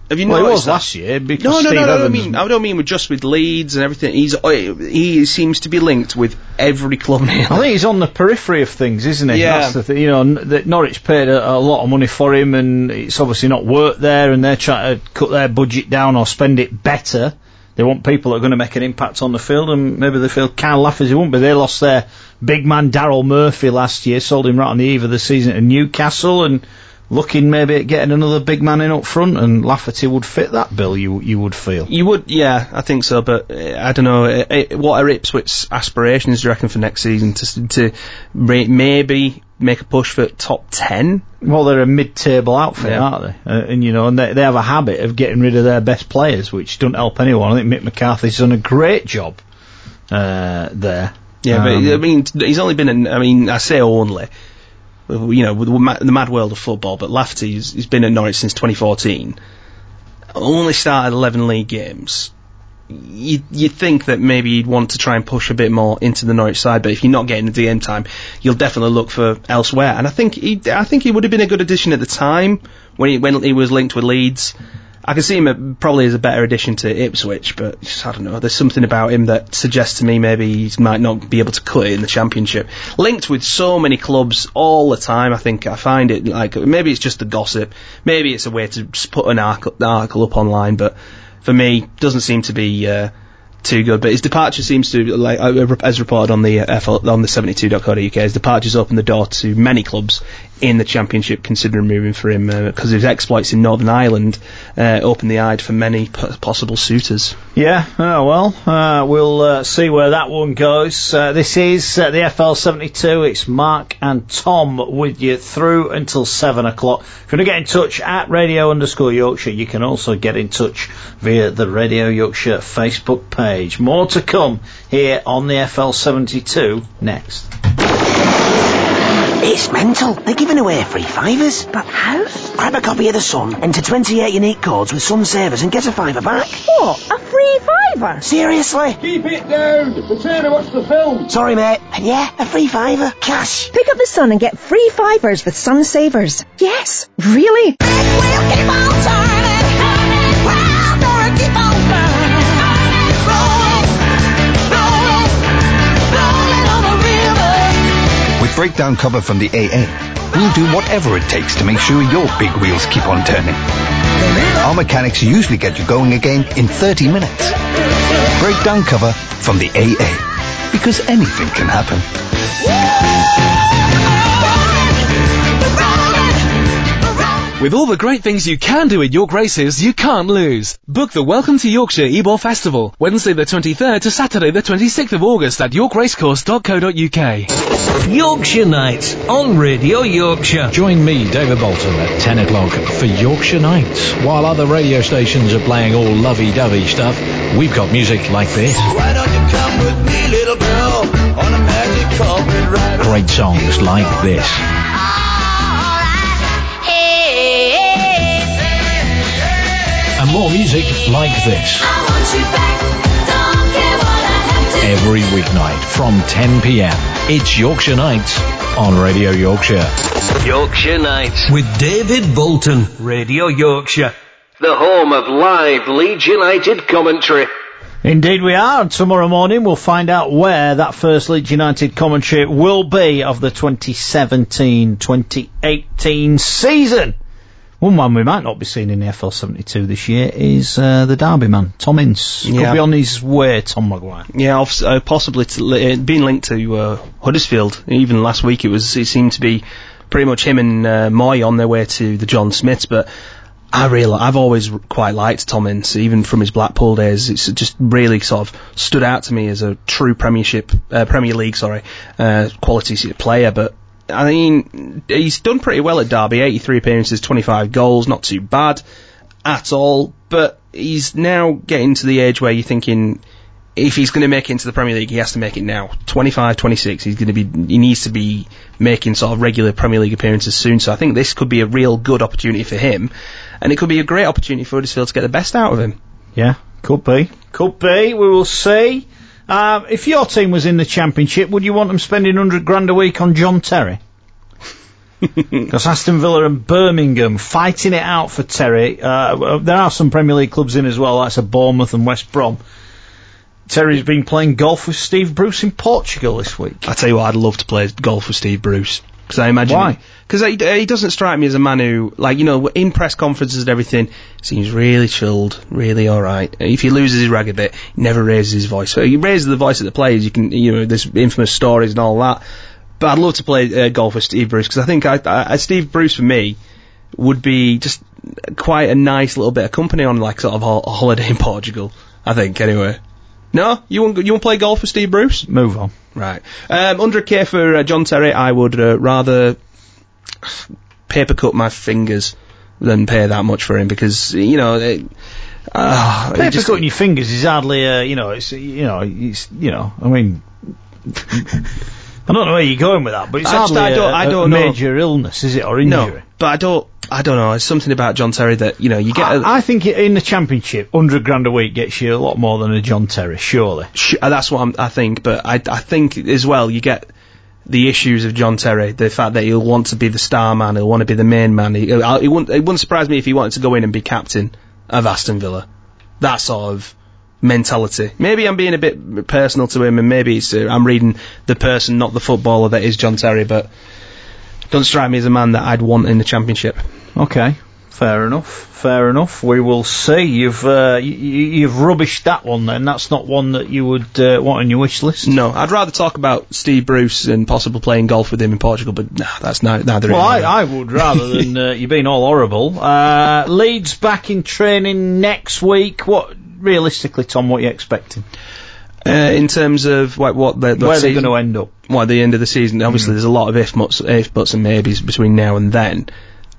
Have you well, noticed he was that? last year because No, no, Steve no, no, I Evans. mean, I don't mean with just with Leeds and everything. He's he seems to be linked with every club nearly. I think he's on the periphery of things, isn't he? Yeah. That's the thing. You know, n- that Norwich paid a, a lot of money for him, and it's obviously not worked there, and they're trying to cut their budget down or spend it better. They want people that are going to make an impact on the field, and maybe they feel Kyle Lafferty won't be. They lost their big man Daryl Murphy last year, sold him right on the eve of the season to Newcastle, and looking maybe at getting another big man in up front, and Lafferty would fit that bill, you you would feel. You would, yeah, I think so, but uh, I don't know. Uh, uh, what are Ipswich's aspirations, do you reckon, for next season? To, to ra- maybe make a push for top ten? Well, they're a mid-table outfit, Yeah. aren't they? Uh, and, you know, and they, they have a habit of getting rid of their best players, which doesn't help anyone. I think Mick McCarthy's done a great job uh, there. Yeah, Um, but, I mean, he's only been in, I mean, I say only, you know, with the ma- the mad world of football, but Lafferty's he's been at Norwich since twenty fourteen. Only started eleven league games. You'd, you'd think that maybe he'd want to try and push a bit more into the Norwich side, but if you're not getting the D M time, you'll definitely look for elsewhere. And I think he, I think he would have been a good addition at the time when he when he was linked with Leeds. I can see him at, probably as a better addition to Ipswich, but just, I don't know. There's something about him that suggests to me maybe he might not be able to cut it in the Championship. Linked with so many clubs all the time, I think I find it like maybe it's just the gossip, maybe it's a way to just put an article, article up online, but for me, doesn't seem to be uh, too good. But his departure seems to, like uh, as reported on the uh, F L, on the seventy-two dot co dot U K, his departure's opened the door to many clubs in the Championship considering moving for him because uh, his exploits in Northern Ireland uh, opened the eye for many p- possible suitors. Yeah, oh well, uh, we'll uh, see where that one goes. Uh, this is uh, the F L seventy-two. It's Mark and Tom with you through until seven o'clock. If you want to get in touch at Radio underscore Yorkshire, you can also get in touch via the Radio Yorkshire Facebook page. More to come here on the F L seventy-two next. It's mental. They're giving away free fivers. But how? Grab a copy of The Sun, enter twenty-eight unique codes with Sun Savers and get a fiver back. What? A free fiver? Seriously? Keep it down. We're trying to watch the film. Sorry, mate. And yeah, a free fiver. Cash. Pick up The Sun and get free fivers with Sun Savers. Yes, really? We'll keep on turning, turning, round or keep on burning, burning, rolling, rolling, rolling on the river. With breakdown cover from the A A, we'll do whatever it takes to make sure your big wheels keep on turning. Our mechanics usually get you going again in thirty minutes. Breakdown cover from the A A, because anything can happen. With all the great things you can do at York Races, you can't lose. Book the Welcome to Yorkshire Ebor Festival, Wednesday the twenty-third to Saturday the twenty-sixth of August at york racecourse dot co dot U K. Yorkshire Nights on Radio Yorkshire. Join me, David Bolton, at ten o'clock for Yorkshire Nights. While other radio stations are playing all lovey-dovey stuff, we've got music like this. Why don't you come with me, little girl, on a magic carpet ride? Great songs like this. And more music like this. I want you back, don't care what I have to do. Every weeknight from ten p.m. It's Yorkshire Nights on Radio Yorkshire. Yorkshire Nights with David Bolton. Radio Yorkshire, the home of live Leeds United commentary. Indeed we are, and tomorrow morning we'll find out where that first Leeds United commentary will be of the twenty seventeen twenty eighteen season. One man we might not be seeing in the F L seventy-two this year is uh, the Derby man, Tom Ince. Could Yeah. be on his way, Tom Maguire. Yeah, uh, possibly to, uh, being linked to uh, Huddersfield. Even last week, it was it seemed to be pretty much him and uh, Moy on their way to the John Smiths. But I really, I've always quite liked Tom Ince, even from his Blackpool days. It's just really sort of stood out to me as a true Premiership, uh, Premier League, sorry, uh, quality player. But I mean, he's done pretty well at Derby. eighty-three appearances, twenty-five goals, not too bad at all. But he's now getting to the age where you're thinking, if he's going to make it into the Premier League, he has to make it now. twenty-five, twenty-six, he's going to be, he needs to be making sort of regular Premier League appearances soon. So I think this could be a real good opportunity for him, and it could be a great opportunity for Huddersfield to get the best out of him. Yeah, could be. Could be. We will see. Um, if your team was in the Championship, would you want them spending one hundred grand a week on John Terry? Because Aston Villa and Birmingham fighting it out for Terry. Uh, there are some Premier League clubs in as well, like Bournemouth and West Brom. Terry's been playing golf with Steve Bruce in Portugal this week. I tell you what, I'd love to play golf with Steve Bruce. Because I imagine... Why? Because he, he doesn't strike me as a man who, like, you know, in press conferences and everything, seems really chilled, really alright. If he loses his rag a bit, he never raises his voice. So he raises the voice of the players, you can, you know, there's infamous stories and all that. But I'd love to play uh, golf with Steve Bruce, because I think I, I, Steve Bruce, for me, would be just quite a nice little bit of company on, like, sort of a, a holiday in Portugal. I think, anyway. No? You want you want to play golf with Steve Bruce? Move on. Right. Um, one hundred K for uh, John Terry. I would uh, rather paper cut my fingers than pay that much for him, because, you know... It, uh, paper it just, cutting your fingers is hardly, uh, you know, it's, you know, it's, you know, I mean... I don't know where you're going with that, but it's I hardly just, I don't, a, I don't a know. major illness, is it, or injury? No, but I don't, I don't know. It's something about John Terry that, you know, you get... I, a, I think in the Championship, one hundred grand a week gets you a lot more than a John Terry, surely. Sh- that's what I'm, I think, but I, I think as well, you get the issues of John Terry, the fact that he'll want to be the star man, he'll want to be the main man. He, uh, it, wouldn't, it wouldn't surprise me if he wanted to go in and be captain of Aston Villa. That sort of mentality. Maybe I'm being a bit personal to him, and maybe it's, uh, I'm reading the person, not the footballer that is John Terry, but doesn't strike me as a man that I'd want in the Championship. Okay, fair enough, fair enough. We will see. You've uh, you, you've rubbished that one then. That's not one that you would uh, want on your wish list? No, I'd rather talk about Steve Bruce and possibly playing golf with him in Portugal, but nah, that's not, neither Well, I, either. I would rather than uh, you being all horrible. Uh, Leeds back in training next week. What, realistically, Tom, what are you expecting? Uh, in terms of what, what the, the where season, they're going to end up? Well, at the end of the season, obviously, mm. there's a lot of if buts, if buts and maybes between now and then.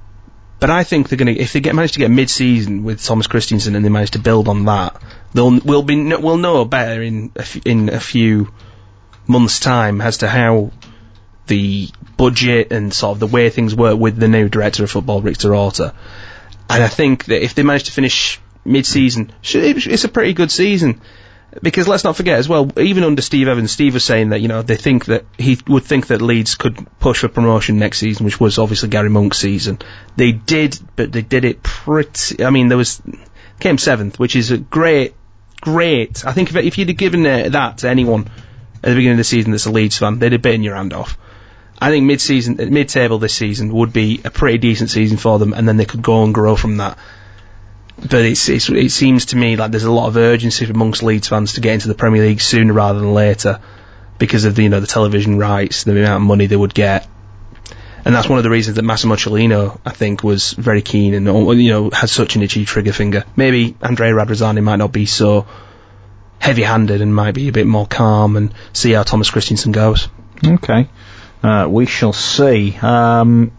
But I think they're going to, if they get manage to get mid-season with Thomas Christensen and they manage to build on that, they'll we'll be we'll know better in a f- in a few months' time as to how the budget and sort of the way things work with the new director of football, Victor Orta. And I think that if they manage to finish mid-season, it's a pretty good season. Because let's not forget as well, even under Steve Evans, Steve was saying that, you know, they think that he would think that Leeds could push for promotion next season, which was obviously Gary Monk's season. They did, but they did it pretty, I mean, there was, came seventh, which is a great, great, I think if, if you'd have given uh, that to anyone at the beginning of the season that's a Leeds fan, they'd have bitten your hand off. I think mid-season, mid-table this season would be a pretty decent season for them, and then they could go and grow from that. But it's, it's, it seems to me like there's a lot of urgency amongst Leeds fans to get into the Premier League sooner rather than later, because of the, you know, the television rights, the amount of money they would get. And that's one of the reasons that Massimo Cellino, I think, was very keen and, you know, has such an itchy trigger finger. Maybe Andrea Radrizzani might not be so heavy-handed and might be a bit more calm, and see how Thomas Christensen goes. Okay. Uh, we shall see. Um...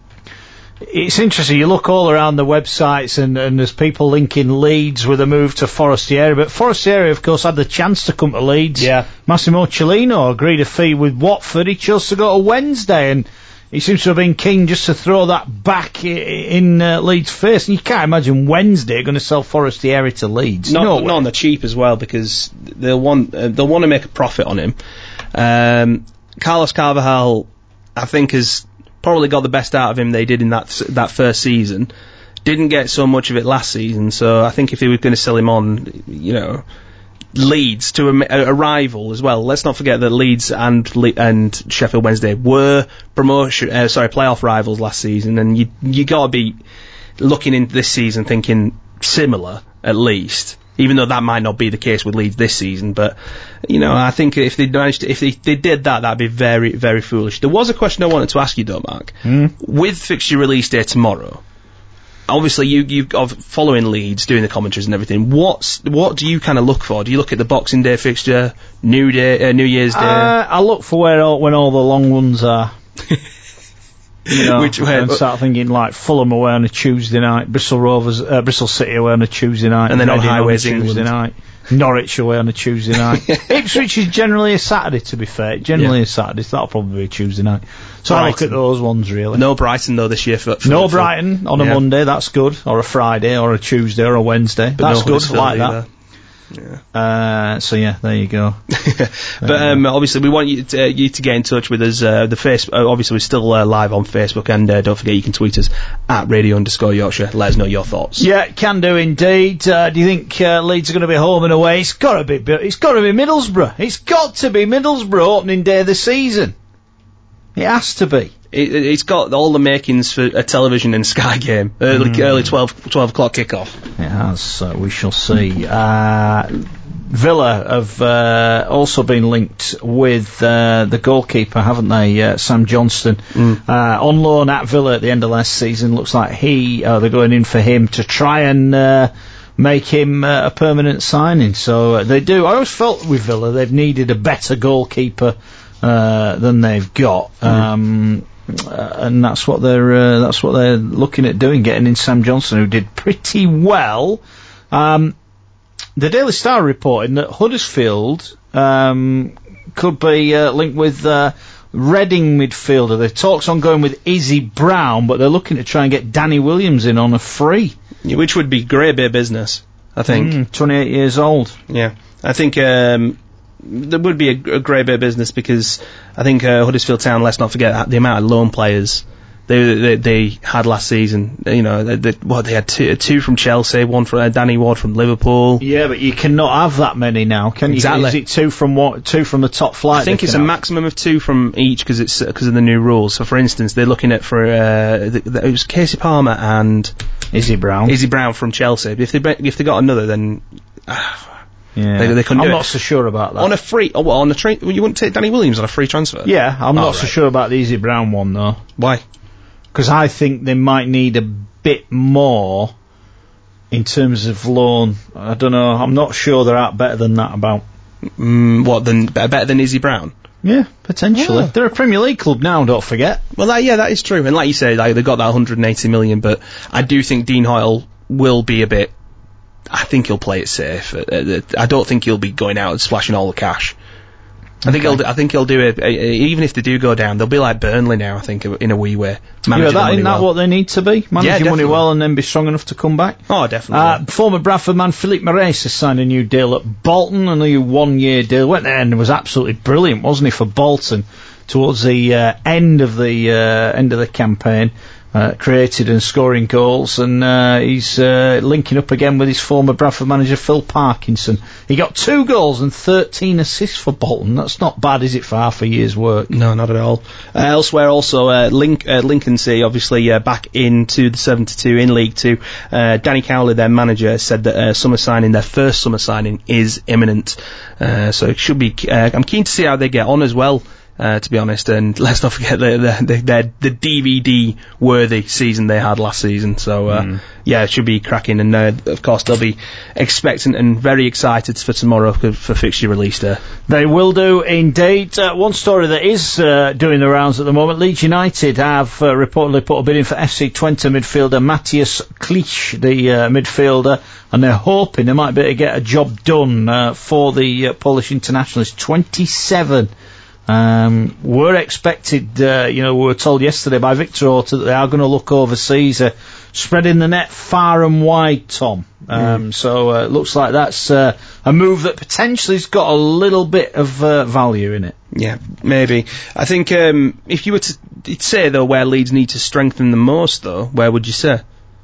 It's interesting, you look all around the websites and, and there's people linking Leeds with a move to Forestieri, but Forestieri, of course, had the chance to come to Leeds. Yeah. Massimo Cellino agreed a fee with Watford. He chose to go to Wednesday, and he seems to have been keen just to throw that back I- in uh, Leeds' face. And you can't imagine Wednesday going to sell Forestieri to Leeds. Not, no not on the cheap as well, because they'll want uh, they'll want to make a profit on him. Um, Carlos Carvajal, I think, has probably got the best out of him they did in that that first season. Didn't get so much of it last season, so I think if they were going to sell him on, you know, Leeds to a, a rival as well. Let's not forget that Leeds and Le- and Sheffield Wednesday were promotion, uh, sorry, playoff rivals last season, and you you got to be looking into this season thinking similar at least. Even though that might not be the case with Leeds this season, but, you know, I think if they managed to, if they, they did that, that'd be very, very foolish. There was a question I wanted to ask you though, Mark. Mm. With fixture release day tomorrow, obviously you, you of following Leeds, doing the commentaries and everything, what's, what do you kind of look for? Do you look at the Boxing Day fixture, New Day, uh, New Year's Day? Uh, I look for where all, when all the long ones are. You know, Which way? And start thinking like Fulham away on a Tuesday night, Bristol Rovers, uh, Bristol City away on a Tuesday night, and then on Reading highways on a Tuesday England. night, Norwich away on a Tuesday night. Ipswich is generally a Saturday, to be fair. Generally Yeah. a Saturday, so that'll probably be a Tuesday night. So Brighton. I look at those ones really. No Brighton though this year for, for No for, Brighton on a yeah. Monday, that's good, or a Friday, or a Tuesday, or a Wednesday. But That's no good, Huddersfield like that. either. Yeah. Uh, so yeah, there you go. But um, obviously, we want you to, uh, you to get in touch with us. Uh, the face, uh, obviously, we're still uh, live on Facebook, and uh, don't forget you can tweet us at radio underscore Yorkshire. Let us know your thoughts. Yeah, can do indeed. Uh, do you think uh, Leeds are going to be home and away? It's got to be. It's got to be Middlesbrough. It's got to be Middlesbrough opening day of the season. It has to be. It, it's got all the makings for a television and Sky game. Early, Mm. early twelve, twelve o'clock kickoff. It has. Uh, we shall see. Uh, Villa have uh, also been linked with uh, the goalkeeper, haven't they? Uh, Sam Johnston. Mm. Uh, on loan at Villa at the end of last season. Looks like he, uh, they're going in for him to try and uh, make him uh, a permanent signing. So uh, they do. I always felt with Villa they've needed a better goalkeeper uh, than they've got. Mm. Um, Uh, and that's what they're uh, that's what they're looking at doing, getting in Sam Johnson, who did pretty well. Um, the Daily Star reporting that Huddersfield um, could be uh, linked with uh, Reading midfielder. The talks ongoing with Izzy Brown, but they're looking to try and get Danny Williams in on a free, Yeah, which would be great bit of business, I think. Mm, twenty-eight years old. Yeah, I think um, there would be a, a great bit of business because I think uh, Huddersfield Town, let's not forget the amount of loan players they they, they had last season. You know, they, they, well, they had two, two from Chelsea, one from uh, Danny Ward from Liverpool. Yeah, but you cannot have that many now, can you? Exactly. Is it two from what? Two from the top flight? I think they it's a can have? maximum of two from each because it's because of the new rules. So, for instance, they're looking at for uh, the, the, it was Casey Palmer and Izzy Brown. Izzy Brown from Chelsea. If they if they got another, then. Uh, Yeah, They, they couldn't I'm do not it. so sure about that. On a free, oh, well, on a tra- well, you wouldn't take Danny Williams on a free transfer? Yeah, I'm Oh, not so right. sure about the Izzy Brown one though. Why? Because I think they might need a bit more in terms of loan. I don't know. I'm not sure they're out better than that about. Mm, what, than, better than Izzy Brown? Yeah, potentially. Yeah. They're a Premier League club now, don't forget. Well, that, yeah, that is true. And like you say, like, they got that one hundred eighty million, but I do think Dean Hoyle will be a bit. I think he'll play it safe. Uh, uh, I don't think he'll be going out and splashing all the cash. I think Okay. he'll. I think he'll do it. Uh, even if they do go down, they'll be like Burnley now. I think in a wee way. Yeah, Managing the that, money isn't that well. what they need to be? Manage Yeah, your money definitely. well and then be strong enough to come back? Oh, definitely. Uh, former Bradford man Philippe Moraes has signed a new deal at Bolton, a new one-year deal. Went there and was absolutely brilliant, wasn't he, for Bolton towards the uh, end of the uh, end of the campaign. Uh, created and scoring goals, and uh, he's uh, linking up again with his former Bradford manager Phil Parkinson. He got two goals and thirteen assists for Bolton. That's not bad, is it, for half a year's work? No, not at all. Uh, elsewhere, also, uh, Link, uh, Lincoln City, obviously, uh, back into the seventy-two in League Two. Uh, Danny Cowley, their manager, said that uh, summer signing, their first summer signing, is imminent. Uh, so it should be. Uh, I'm keen to see how they get on as well. Uh, to be honest, and let's not forget the the, the, the, the D V D worthy season they had last season. So uh, Mm. yeah, it should be cracking, and uh, of course they'll be expectant and very excited for tomorrow for, for fixture release day. They will do indeed. Uh, one story that is uh, doing the rounds at the moment, Leeds United have uh, reportedly put a bid in for F C Twente midfielder Matthias Klich, the uh, midfielder, and they're hoping they might be able to get a job done uh, for the uh, Polish internationalist. twenty-seven. Um, we're expected, uh, you know, we were told yesterday by Victor Orta that they are going to look overseas, uh, spreading the net far and wide, Tom. Um, Mm. So uh, it looks like that's uh, a move that potentially has got a little bit of uh, value in it. Yeah, maybe. I think um, if you were to say though where Leeds need to strengthen the most, though, where would you say?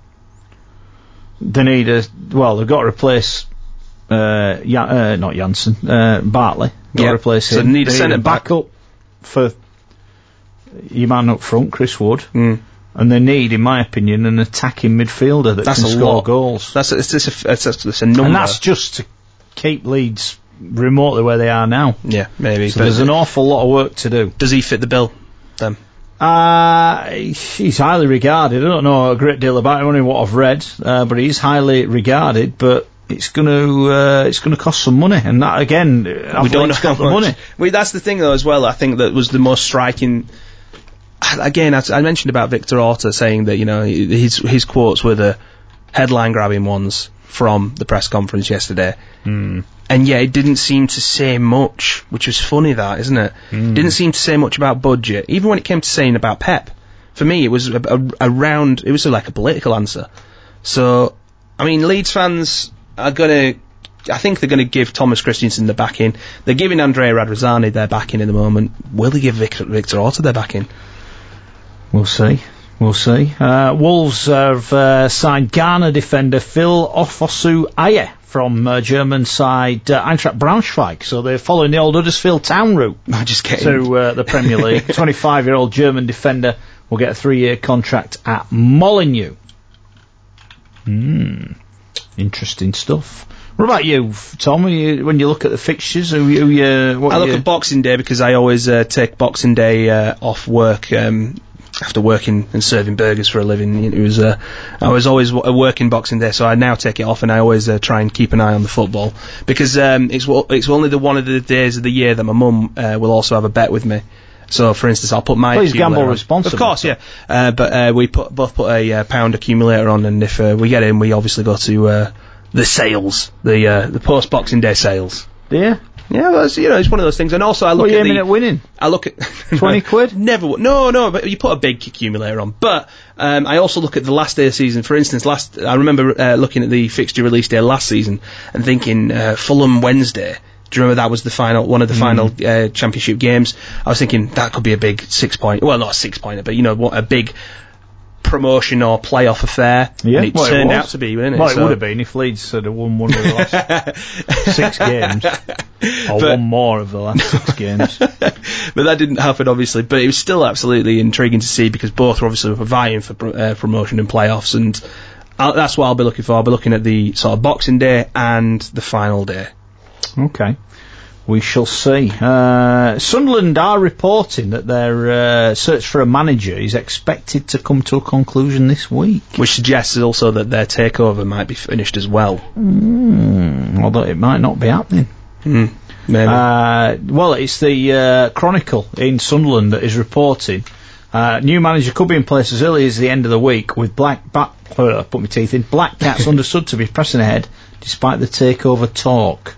They need a, well, they've got to replace, uh, Jan, uh not Janssen, uh, Bartley. Got Yeah. to replace So him. they need a centre back. up for your man up front, Chris Wood. Mm. And they need, in my opinion, an attacking midfielder that That's can a score lot. goals. That's a, it's, it's, a, it's, a, it's a number. And that's just to keep Leeds remotely where they are now. Yeah, maybe. So but there's an awful lot of work to do. does he fit the bill, then? Uh, he's highly regarded. I don't know a great deal about him, only what I've read, uh, but he's highly regarded, but it's going to uh, it's going to cost some money, and that, again, We don't know got how the much. money. Well, that's the thing, though, as well. I think that was the most striking. Again, I, I mentioned about Victor Orta saying that, you know, his his quotes were the headline-grabbing ones from the press conference yesterday. Mm. And yeah, it didn't seem to say much, which was funny, that, isn't it? Mm. Didn't seem to say much about budget. Even when it came to saying about Pep, for me, it was a, a, a round, it was like a political answer. So, I mean, Leeds fans are going to I think they're going to give Thomas Christensen the backing. They're giving Andrea Radrizzani their backing at the moment. Will they give Victor, Victor Orta their backing? We'll see. We'll see. Uh, Wolves have uh, signed Ghana defender Phil Ofosu-Aye from uh, German side uh, Eintracht Braunschweig. So they're following the old Huddersfield Town route I just kidding. to uh, the Premier League. twenty-five-year-old German defender will get a three-year contract at Molineux. Hmm. Interesting stuff. What about you, Tom? Are you, when you look at the fixtures, who you, you, what I look you... at Boxing Day because I always uh, take Boxing Day uh, off work. Um, After working and serving burgers for a living, it was uh, I was always w- working Boxing Day, so I now take it off, and I always uh, try and keep an eye on the football because um, it's w- it's only the one of the days of the year that my mum uh, will also have a bet with me. So, for instance, I'll put my Please gamble accumulator on. responsibly. Of course, yeah. Uh, but uh, we put, both put a uh, pound accumulator on, and if uh, we get in, we obviously go to uh, the sales, the uh, the post Boxing Day sales. Yeah. Yeah, well, it's, you know, it's one of those things. And also, I look what are you at aiming the, at winning? I look at twenty quid. Never. w- No, no. But you put a big accumulator on. But um, I also look at the last day of the season. For instance, last I remember uh, looking at the fixture release day last season and thinking uh, Fulham Wednesday. Do you remember that was the final, one of the mm. final uh, championship games? I was thinking that could be a big six point. Well, not a six pointer, but you know, what a big promotion or playoff affair. Yeah, and it well, turned it out to be, didn't it? Well, it so. would have been if Leeds had won one of the last six games, or but, one more of the last six games. But that didn't happen, obviously. But it was still absolutely intriguing to see because both were obviously vying for pro- uh, promotion and playoffs, and I'll, that's what I'll be looking for. I'll be looking at the sort of Boxing Day and the final day. Okay. We shall see. Uh, Sunderland are reporting that their uh, search for a manager is expected to come to a conclusion this week. Which suggests also that their takeover might be finished as well. Mm, although it might not be happening. Mm, maybe. Uh, well, it's the uh, Chronicle in Sunderland that is reporting. Uh, new manager could be in place as early as the end of the week, with Black Bat, uh, put my teeth in, Black Cats understood to be pressing ahead despite the takeover talk.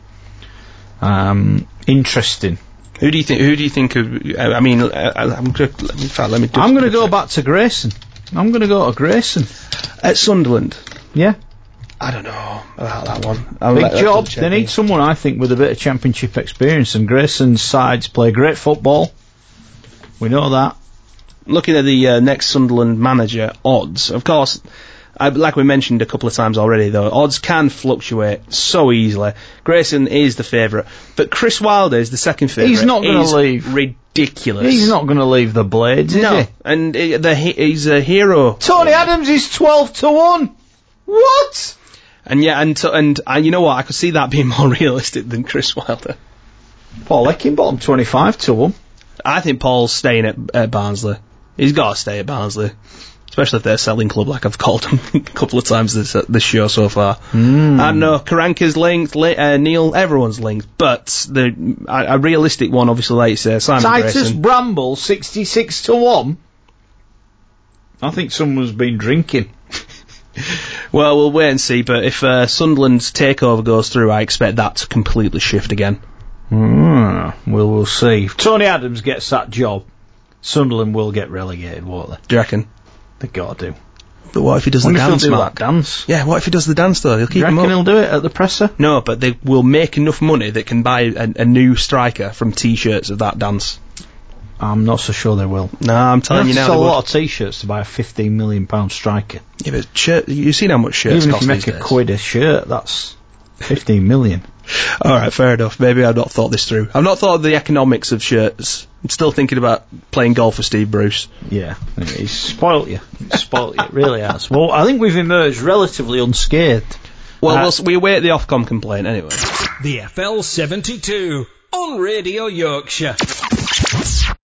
Um, interesting. Who do you think? Who do you think? Of, I mean, uh, I'm going. In fact, let me. I'm going to go back to Grayson. I'm going to go to Grayson at Sunderland. Yeah. I don't know about that one. I'll Big let, job. They need someone, I think, with a bit of championship experience. And Grayson's sides play great football. We know that. Looking at the uh, next Sunderland manager odds, of course. I, like we mentioned a couple of times already, though, odds can fluctuate so easily. Grayson is the favourite, but Chris Wilder is the second favourite. He's not going to leave. Ridiculous. He's not going to leave the Blades, is no. he? And uh, the, he's a hero. Tony Adams is twelve to one. What? And yeah, and to, and uh, you know what? I could see that being more realistic than Chris Wilder. Paul Eckingbottom twenty-five to one. I think Paul's staying at, at Barnsley. He's got to stay at Barnsley. Especially if they're a selling club, like I've called them a couple of times this uh, this show so far. Mm. I know Karanka's linked, li- uh, Neil, everyone's linked, but the a, a realistic one, obviously, like you say, Simon Titus Grayson. Bramble sixty-six to one. I think someone's been drinking. Well, we'll wait and see. But if uh, Sunderland's takeover goes through, I expect that to completely shift again. Mm. Well, we'll see. If Tony Adams gets that job, Sunderland will get relegated, won't they? Do you reckon? They gotta do. But what if he does Wonder the if dance, he'll do Mark? that dance? Yeah, what if he does the dance, though? He'll keep Do you him reckon up. he'll do it at the presser? No, but they will make enough money that can buy a, a new striker from T-shirts of that dance. I'm not so sure they will. No, I'm telling you, you now. Sell a they lot would. of T-shirts to buy a fifteen million pound striker. Yeah, but shirt, you've seen how much shirts Even cost if you these make a days. quid a shirt, that's fifteen million. Alright, fair enough. Maybe I've not thought this through. I've not thought of the economics of shirts. I'm still thinking about playing golf with Steve Bruce. Yeah, he's spoilt you. He's spoilt you, it really has. Well, I think we've emerged relatively unscathed. Well, Uh, we'll we await the Ofcom complaint anyway. The F L seventy-two on Radio Yorkshire.